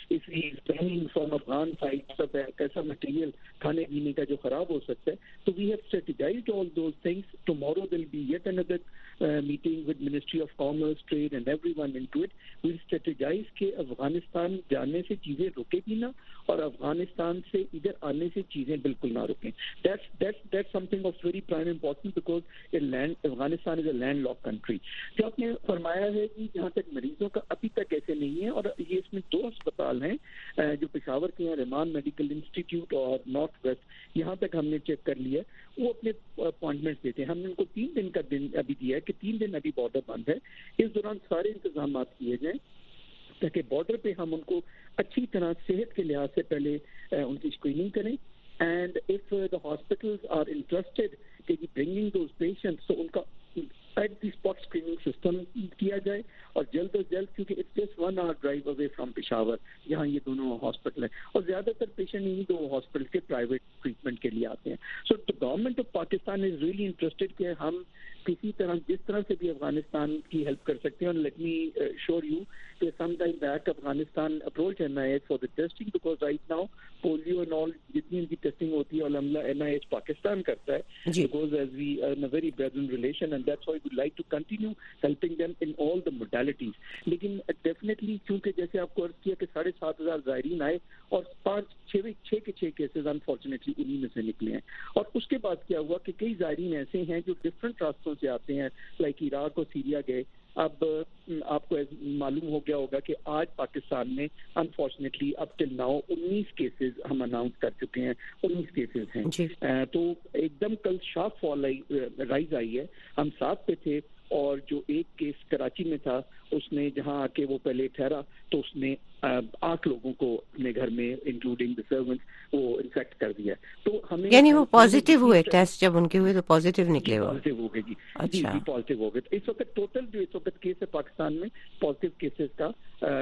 from Afghan side سب ایسا مٹیریل کھانے پینے کا جو خراب ہو سکتا ہے. تو we have strategized all those things. Tomorrow there'll be yet another meeting with Ministry of Commerce, Trade and everyone into it. We strategize کہ افغانستان جانے سے چیزیں رکے بھی نہ، اور افغانستان سے ادھر آنے سے چیزیں بالکل نہ رکیں. That's something of very prime importance because Afghanistan is a landlocked country. جو آپ نے فرمایا ہے کہ جہاں تک مریضوں کا ابھی تک ایسے نہیں ہے، اور یہ اس میں 2 اسپتال ہیں جو پشاور کے ہیں، ریمان میڈیکل انسٹیٹیوٹ اور نارتھ ویسٹ. یہاں تک ہم نے چیک کر لیا، وہ اپنے اپوائنٹمنٹ دیتے ہیں. ہم نے ان کو 3 دن کا دن ابھی دیا ہے کہ 3 دن ابھی بارڈر بند ہے. اس دوران سارے انتظامات کیے جائیں تاکہ بارڈر پہ ہم ان کو اچھی طرح صحت کے لحاظ سے پہلے ان کی اسکریننگ کریں. And if the hospitals are interested کہ برنگنگ دوز پیشنٹس، تو ان کا at the spot screening system کیا جائے، اور جلد از جلد، کیونکہ it's just 1 hour drive away from Peshawar جہاں یہ دونوں ہاسپٹل ہیں، اور زیادہ تر پیشنٹ انہیں 2 ہاسپٹل کے پرائیویٹ ٹریٹمنٹ کے لیے آتے ہیں. So the government of Pakistan is really interested کہ ہم کسی طرح جس طرح سے بھی افغانستان کی ہیلپ کر سکتے ہیں. اور لیٹ می شور یو کہ some time back Afghanistan approach NIH for the testing, because right now polio and all جتنی ان کی ٹیسٹنگ ہوتی ہے الحمدللہ NIH پاکستان کرتا ہے، because as we are in a very brethren relation and that's why we would like to continue helping them in all the modalities. لیکن definitely چونکہ جیسے آپ کو عرض کیا کہ 7,500 زائرین آئے اور 6 کے 6 کیسز انفارچونیٹلی انہی میں سے نکلے ہیں. اور اس کے بعد کیا ہوا کہ کئی زائرین ایسے ہیں جو ڈفرنٹ راستوں سے آتے ہیں، لائک عراق اور سیریا گئے. اب آپ کو معلوم ہو گیا ہوگا کہ آج پاکستان میں انفارچونیٹلی اب ٹل ناؤ 19 کیسز ہم اناؤنس کر چکے ہیں. 19 کیسز ہیں. تو ایک دم کل شارپ فال رائز آئی ہے. ہم 7 پہ تھے، اور جو ایک کیس کراچی میں تھا اس اس نے جہاں آ کے وہ پہلے ٹھہرا تو اس نے 8 لوگوں کو اپنے گھر میں انکلوڈنگ دی سرونٹس وہ انفیکٹ کر دیا. تو ہمیں یعنی وہ پازیٹیو ہوئے, ٹیسٹ جب ان کے ہوئے تو پازیٹیو نکلے وہ. پازیٹیو ہو گئے جی. اچھا, جی پازیٹیو ہو گئے. اس وقت ٹوٹل جو اس وقت کیس ہے پاکستان میں پازیٹیو کیسز کا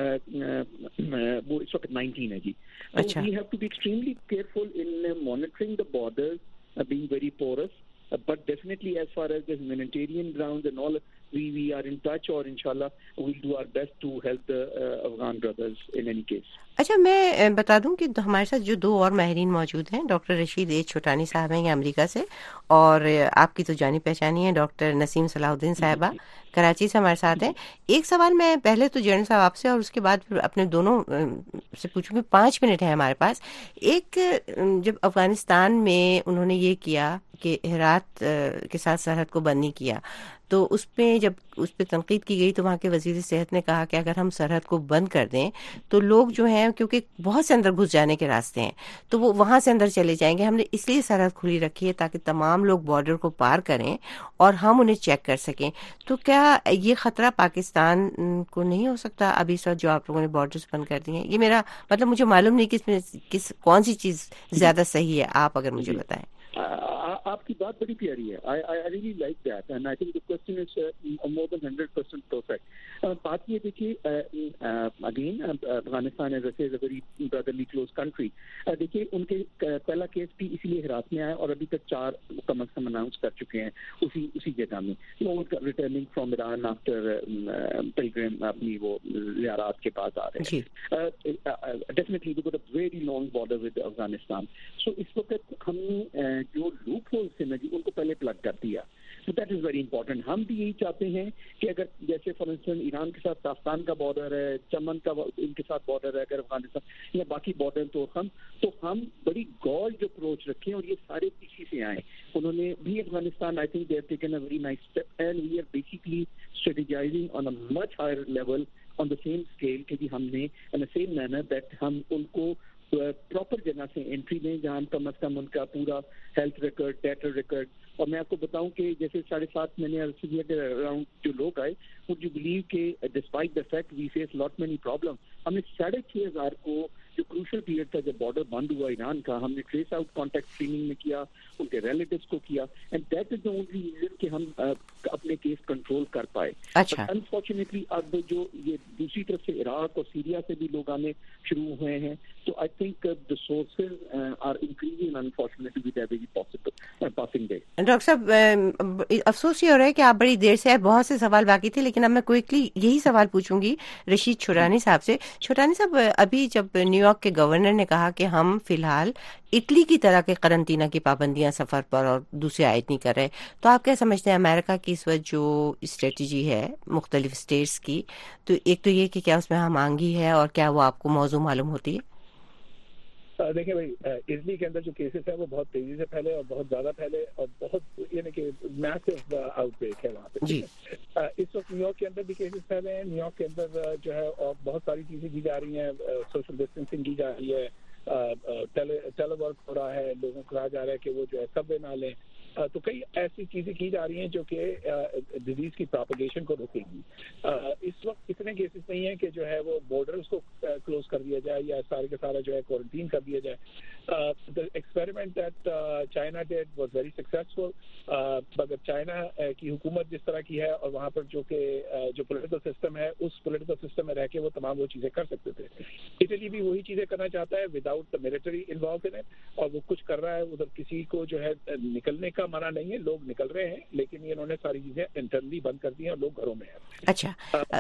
وہ اس وقت 19 ہے جی. اچھا, we have to be extremely careful in monitoring the borders being very porous, but definitely as far as the humanitarian grounds and all, we are in touch, or inshallah we'll do our best to help the Afghan brothers in any case. اچھا, میں بتا دوں کہ ہمارے ساتھ جو 2 اور ماہرین موجود ہیں, ڈاکٹر رشید چھوٹانی صاحب ہیں یہ امریکہ سے, اور آپ کی تو جانی پہچانی ہے ڈاکٹر نسیم صلاح الدین صاحبہ کراچی سے ہمارے ساتھ ہیں. ایک سوال میں پہلے تو جنرل صاحب آپ سے اور اس کے بعد پھر اپنے دونوں سے پوچھوں گی. 5 منٹ ہے ہمارے پاس. ایک جب افغانستان میں انہوں نے یہ کیا کہ ہرات کے ساتھ سرحد کو بند نہیں کیا, تو اس پہ جب اس پہ تنقید کی گئی تو وہاں کے وزیر صحت نے کہا کہ اگر ہم سرحد کو بند کر دیں تو لوگ جو ہیں, کیونکہ بہت سے اندر گھس جانے کے راستے ہیں, تو وہ وہاں سے اندر چلے جائیں گے. ہم نے اس لیے سرحد کھلی رکھی ہے تاکہ تمام لوگ بارڈر کو پار کریں اور ہم انہیں چیک کر سکیں. تو کیا یہ خطرہ پاکستان کو نہیں ہو سکتا ابھی اس وقت جو آپ لوگوں نے بارڈرز بند کر دی ہیں؟ یہ میرا مطلب, مجھے معلوم نہیں کہ اس میں کون سی چیز زیادہ صحیح ہے, آپ اگر مجھے بتائیں. آپ کی بات بڑی پیاری ہے. I really like that and I think the question is more than 100% perfect. بات یہ دیکھیے, again Afghanistan is a very brotherly close country. دیکھیے ان کے پہلا کیس بھی اسی لیے ہرات میں آیا اور ابھی تک 4 کم از کم اناؤنس کر چکے ہیں اسی جگہ میں. Returning from Iran after pilgrim اپنی وہ زیارات کے بعد آ رہے ہیں. Definitely we got a very long border with Afghanistan. So اس وقت ہم نے جو لوپ ہولز تھے نا جی ان کو پہلے پلگ کر دیا. So that is very important. ہم بھی یہی چاہتے ہیں کہ اگر جیسے فار انسٹنس ایران کے ساتھ پاکستان کا بارڈر ہے, چمن کا ان کے ساتھ بارڈر ہے, اگر افغانستان یا باقی بارڈر تو ہم بڑی گورج اپروچ رکھیں اور یہ سارے پیچھے سے آئیں. انہوں نے بھی Afghanistan I think they have taken a very nice step and we are basically strategizing on a much higher level on the same scale کہ جی ہم نے in the same manner that ہم ان کو پراپر جگہ سے انٹری دیں جہاں کم از کم ان کا پورا ہیلتھ ریکارڈ, ڈیٹا ریکارڈ. اور میں آپ کو بتاؤں کہ جیسے 7.5 مہینے کے اراؤنڈ جو لوگ آئے, وڈ یو بلیو کہ despite the fact we face lot many problem, ہم نے 6,500 کو جو کروشل پیریڈ تھا جب بارڈر بند ہوا ایران کا, ہم نے ٹریس آؤٹ کانٹیکٹ اسکریننگ میں کیا, ان کے ریلیٹیوز کو کیا, and that is the only reason کہ ہم اپنے کیس کنٹرول کر پائے. اچھا, انفارچونیٹلی اب جو یہ دوسری طرف سے عراق اور سیریا سے بھی لوگ آنے شروع ہوئے ہیں, تو I think the sources are increasing unfortunately with every possible passing day. Doctor صاحب افسوس یہ ہو رہا ہے کہ آپ بڑی دیر سے آئے, بہت سے سوال باقی تھے, لیکن اب میں کوئکلی یہی سوال پوچھوں گی رشید چھوٹانی صاحب سے. چھوٹانی صاحب, ابھی جب نیو یارک کے گورنر نے کہا کہ ہم فی الحال اٹلی کی طرح کے قرنطینہ کی پابندیاں سفر پر اور دوسرے عائد نہیں کر رہے, تو آپ کیا سمجھتے ہیں امریکہ کی اس وقت جو اسٹریٹجی ہے مختلف اسٹیٹس کی, تو ایک تو یہ کہ کیا اس میں ہم آنگی ہے اور کیا وہ آپ کو موضوع معلوم ہوتی ہے؟ دیکھیں بھائی, اٹلی کے اندر جو کیسز ہیں وہ بہت تیزی سے پھیلے اور بہت زیادہ پھیلے اور بہت یعنی کہ میسو آؤٹ بریک ہے وہاں پہ. جی, اس وقت نیو یارک کے اندر بھی کیسز پھیلے ہیں. نیو یارک کے اندر جو ہے اور بہت ساری چیزیں کی جا رہی ہیں, سوشل ڈسٹینسنگ کی جا رہی ہے, ٹیلی ورک ہو رہا ہے, لوگوں کو کہا جا رہا ہے کہ وہ جو ہے سب وے نہ لیں. تو کئی ایسی چیزیں کی جا رہی ہیں جو کہ ڈیزیز کی پراپگیشن کو روکے گی. اس وقت اتنے کیسز نہیں ہیں کہ جو ہے وہ بارڈرز کو کلوز کر دیا جائے یا سارے کے سارا جو ہے کوارنٹین کر دیا جائے. The experiment that China did was very successful. مگر چائنا کی حکومت جس طرح کی ہے اور وہاں پر جو پولیٹیکل سسٹم ہے, اس پولیٹیکل سسٹم میں رہ کے وہ تمام وہ چیزیں کر سکتے تھے. اٹلی بھی وہی چیزیں کرنا چاہتا ہے without the military involve in it, اور وہ کچھ کر رہا ہے. ادھر کسی کو جو ہے نکلنے کا منع نہیں ہے, لوگ نکل رہے ہیں, لیکن انہوں نے ساری چیزیں انٹرنلی بند کر دی ہیں اور لوگ گھروں میں ہیں. اچھا,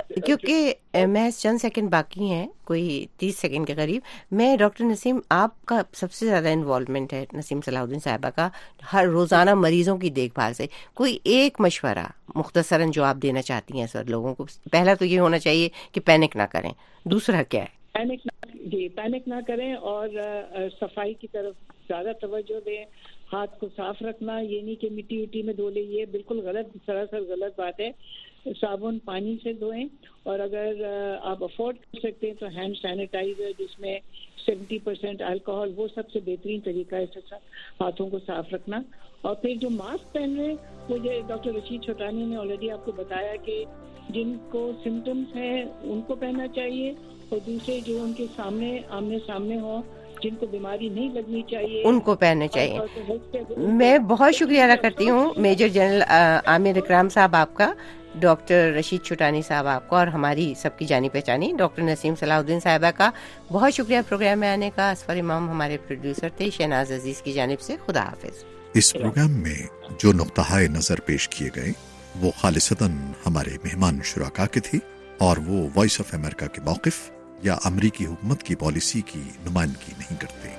کیونکہ میں چند سیکنڈ باقی ہیں, کوئی 30 سیکنڈ کے قریب, میں ڈاکٹر نسیم آپ کا سب سے زیادہ انوالومنٹ ہے, نسیم صلاح الدین صاحبہ کا, ہر روزانہ مریضوں کی دیکھ بھال سے, کوئی ایک مشورہ مختصراً جو آپ دینا چاہتی ہیں سر لوگوں کو؟ پہلا تو یہ ہونا چاہیے کہ پینک نہ کریں, دوسرا کیا ہے؟ پینک نہ کریں اور صفائی کی طرف زیادہ توجہ دیں. ہاتھ کو صاف رکھنا, یہ نہیں کہ مٹی وٹی میں دھو لیں, یہ بالکل غلط, سراسر غلط بات ہے. صابن پانی سے دھوئیں, اور اگر آپ افورڈ کر سکتے ہیں تو ہینڈ سینیٹائزر جس میں 70% الکوہول, وہ سب سے بہترین طریقہ ہے ہاتھوں کو صاف رکھنا. اور پھر جو ماسک پہن رہے ہیں وہ ڈاکٹر رشید چھوٹانی نے آلریڈی آپ کو بتایا کہ جن کو سمٹمز ہیں ان کو پہننا چاہیے، اور دوسرے جو ان کے سامنے آمنے سامنے ہوں جن کو بیماری نہیں لگنی چاہیے ان کو پہننے چاہیے۔ میں بہت شکریہ ادا کرتی ہوں میجر جنرل عامر اکرام صاحب آپ کا، ڈاکٹر رشید چھٹانی صاحب آپ کا، اور ہماری سب کی جانی پہچانی ڈاکٹر نسیم صلاح الدین صاحبہ کا بہت شکریہ پروگرام میں آنے کا۔ اسفر امام ہمارے پروڈیوسر تھے، شہناز عزیز کی جانب سے خدا حافظ۔ اس پروگرام میں جو نقطہ نظر پیش کیے گئے وہ خالصتاً ہمارے مہمان شرکاء کے تھے، اور وہ وائس آف امریکہ کے موقف یا امریکی حکومت کی پالیسی کی نمائندگی نہیں کرتے۔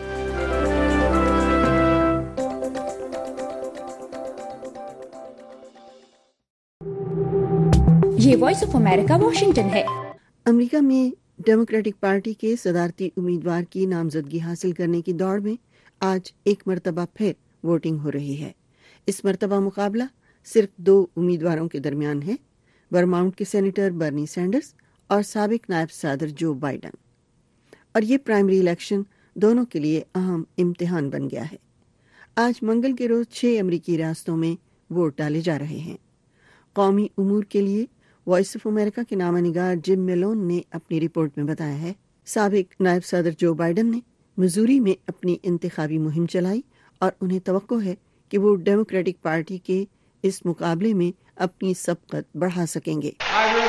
یہ وائس آف امریکہ واشنگٹن ہے۔ امریکہ میں ڈیموکریٹک پارٹی کے صدارتی امیدوار کی نامزدگی حاصل کرنے کی دوڑ میں آج ایک مرتبہ پھر ووٹنگ ہو رہی ہے۔ اس مرتبہ مقابلہ صرف 2 امیدواروں کے درمیان ہے، ورماؤنٹ کے سینیٹر برنی سینڈرز اور سابق نائب صدر جو بائیڈن، اور یہ پرائمری الیکشن دونوں کے لیے اہم امتحان بن گیا ہے۔ آج منگل کے روز 6 امریکی ریاستوں میں ووٹ ڈالے جا رہے ہیں۔ قومی امور کے لیے وائس آف امریکہ کے نامہ نگار جم میلون نے اپنی رپورٹ میں بتایا ہے، سابق نائب صدر جو بائیڈن نے مزوری میں اپنی انتخابی مہم چلائی، اور انہیں توقع ہے کہ وہ ڈیموکریٹک پارٹی کے اس مقابلے میں اپنی سبقت بڑھا سکیں گے۔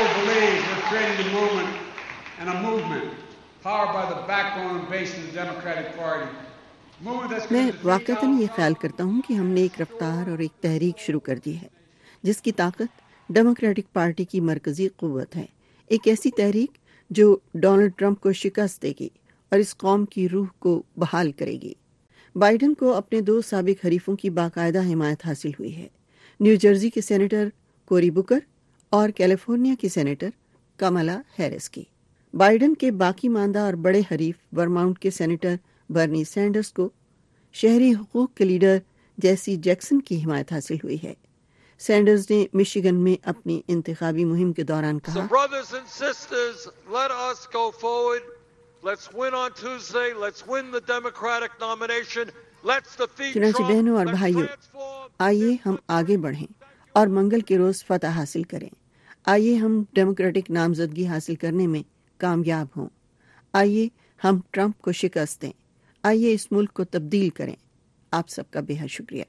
میں واقعتاً یہ خیال کرتا ہوں کہ ہم نے ایک رفتار اور ایک تحریک شروع کر دی ہے جس کی طاقت ڈیموکریٹک پارٹی کی مرکزی قوت ہے، ایک ایسی تحریک جو ڈونلڈ ٹرمپ کو شکست دے گی اور اس قوم کی روح کو بحال کرے گی۔ بائیڈن کو اپنے 2 سابق حریفوں کی باقاعدہ حمایت حاصل ہوئی ہے، نیو جرسی کے سینیٹر کوری بکر اور کیلیفورنیا کی سینیٹر کملا ہیرس کی۔ بائیڈن کے باقی ماندہ اور بڑے حریف ورماؤنٹ کے سینیٹر برنی سینڈرز کو شہری حقوق کے لیڈر جیسی جیکسن کی حمایت حاصل ہوئی ہے۔ سینڈرز نے مشیگن میں اپنی انتخابی مہم کے دوران کہا، چنانچہ بہنوں اور بھائیوں، آئیے ہم آگے بڑھیں اور منگل کے روز فتح حاصل کریں۔ آئیے ہم ڈیموکریٹک نامزدگی حاصل کرنے میں کامیاب ہوں۔ آئیے ہم ٹرمپ کو شکست دیں۔ آئیے اس ملک کو تبدیل کریں۔ آپ سب کا بے حد شکریہ۔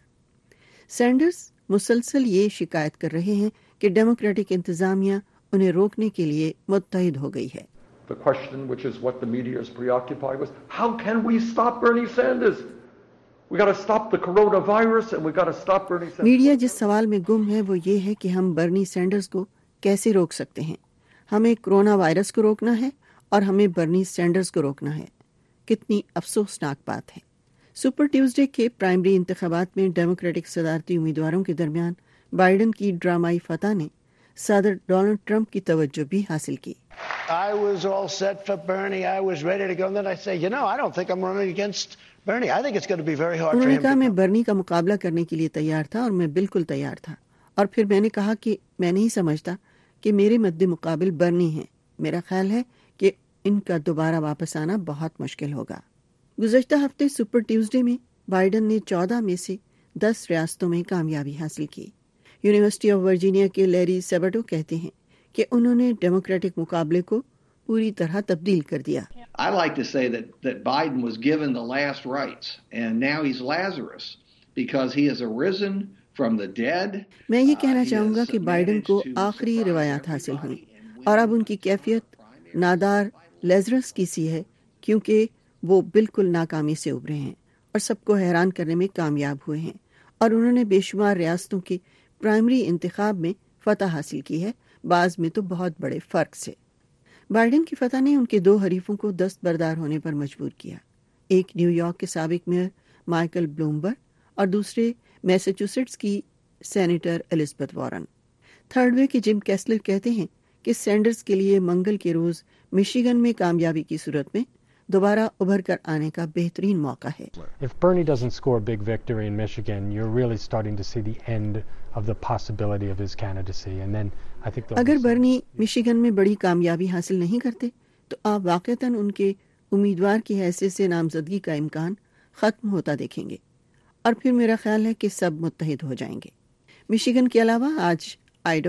سینڈرز مسلسل یہ شکایت کر رہے ہیں کہ ڈیموکریٹک انتظامیہ انہیں روکنے کے لیے متحد ہو گئی ہے۔ The question, which is what the media is preoccupied with, how can we stop Bernie Sanders? We got to stop the coronavirus and we got to stop Bernie Sanders. Media جس سوال میں گم ہے وہ یہ ہے کہ ہم برنی سینڈرز کو کیسے روک سکتے ہیں۔ ہمیں کرونا وائرس کو روکنا ہے اور ہمیں برنی سینڈرز کو روکنا ہے۔ کتنی افسوسناک بات ہے۔ سپر ٹیوزڈے کے پرائمری انتخابات میں ڈیموکریٹک صدارتی امیدواروں کے درمیان بائیڈن کی ڈرامائی فتح نے صدر ڈونلڈ ٹرمپ کی توجہ بھی حاصل کی۔ I was all set for Bernie. I was ready to go. And then I say, I don't think I'm running against Bernie. I think it's going to be very hard for him. انہوں نے کہا میں برنی کا مقابلہ کرنے کے لیے تیار تھا اور میں بالکل تیار تھا، اور پھر میں نے کہا کہ میں نہیں سمجھتا کہ میرے مد مقابل برنی ہیں۔ میرا خیال ہے کہ ان کا دوبارہ واپس آنا بہت مشکل ہوگا۔ گزشتہ ہفتے سپر ٹیوزڈے میں بائیڈن نے 14 میں سے 10 ریاستوں میں کامیابی حاصل کی۔ یونیورسٹی آف ورجینیا کے لیری سیبٹو کہتے ہیں کہ انہوں نے ڈیموکریٹک مقابلے کو پوری طرح تبدیل کر دیا۔ I like to say that Biden was given the last rites and now he's Lazarus because he has arisen from the dead. میں یہ کہنا چاہوں گا کہ بائیڈن کو آخری روایات حاصل ہوئی اور اب ان کی کیفیت نادار لیزرس کی سی ہے، کیونکہ وہ بالکل ناکامی سے ابھرے ہیں اور سب کو حیران کرنے میں کامیاب ہوئے ہیں، اور انہوں نے بے شمار ریاستوں کے پرائمری انتخاب میں فتح حاصل کی ہے، بعض میں تو بہت بڑے فرق سے۔ بائیڈن کی فتح نے ان کے 2 حریفوں کو دستبردار ہونے پر مجبور کیا، ایک نیو یارک کے سابق میئر مائیکل بلومبرگ اور دوسرے میساچوسیٹس کی senator Elizabeth Warren. Third Way کے جم کیسلر کہتے ہیں کہ سینڈرز کے لیے منگل کے روز مشیگن میں کامیابی کی صورت میں دوبارہ ابھر کر آنے کا بہترین موقع ہے۔ If Bernie doesn't score a big victory in Michigan, you're really starting to see the end of the possibility of his candidacy. And then I think اگر برنی مشیگن میں بڑی کامیابی حاصل نہیں کرتے تو آپ واقعتاً ان کے امیدوار کی حیثیت سے نامزدگی کا امکان ختم ہوتا دیکھیں گے، اور پھر میرا خیال ہے کہ سب متحد ہو جائیں گے۔ مشیگن کے علاوہ آج آئیڈہو،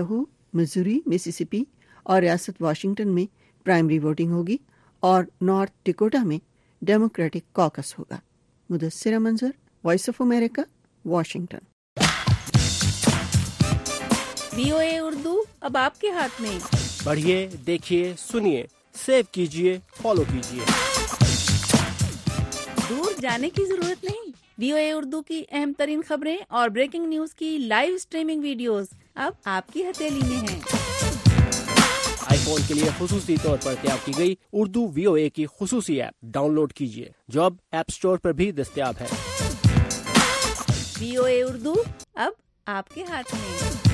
مزوری، مسیسپی اور ریاست واشنگٹن میں پرائمری ووٹنگ ہوگی اور نارتھ ڈیکوٹا میں ڈیموکریٹک کاکس ہوگا۔ Mudassira Manzar, Voice of America, Washington. VOA Urdu اب آپ کے ہاتھ میں۔ پڑھیے، دیکھیے، سنیے، سیو کیجیے، فالو کیجیے۔ دور جانے کی ضرورت نہیں۔ VOA اردو کی اہم ترین خبریں اور بریکنگ نیوز کی لائیو سٹریمنگ ویڈیوز اب آپ کی ہتھیلی میں ہیں۔ آئی فون کے لیے خصوصی طور پر تیار کی گئی اردو VOA کی خصوصی ایپ ڈاؤن لوڈ کیجیے، جو اب ایپ اسٹور پر بھی دستیاب ہے۔ VOA اردو اب آپ کے ہاتھ میں۔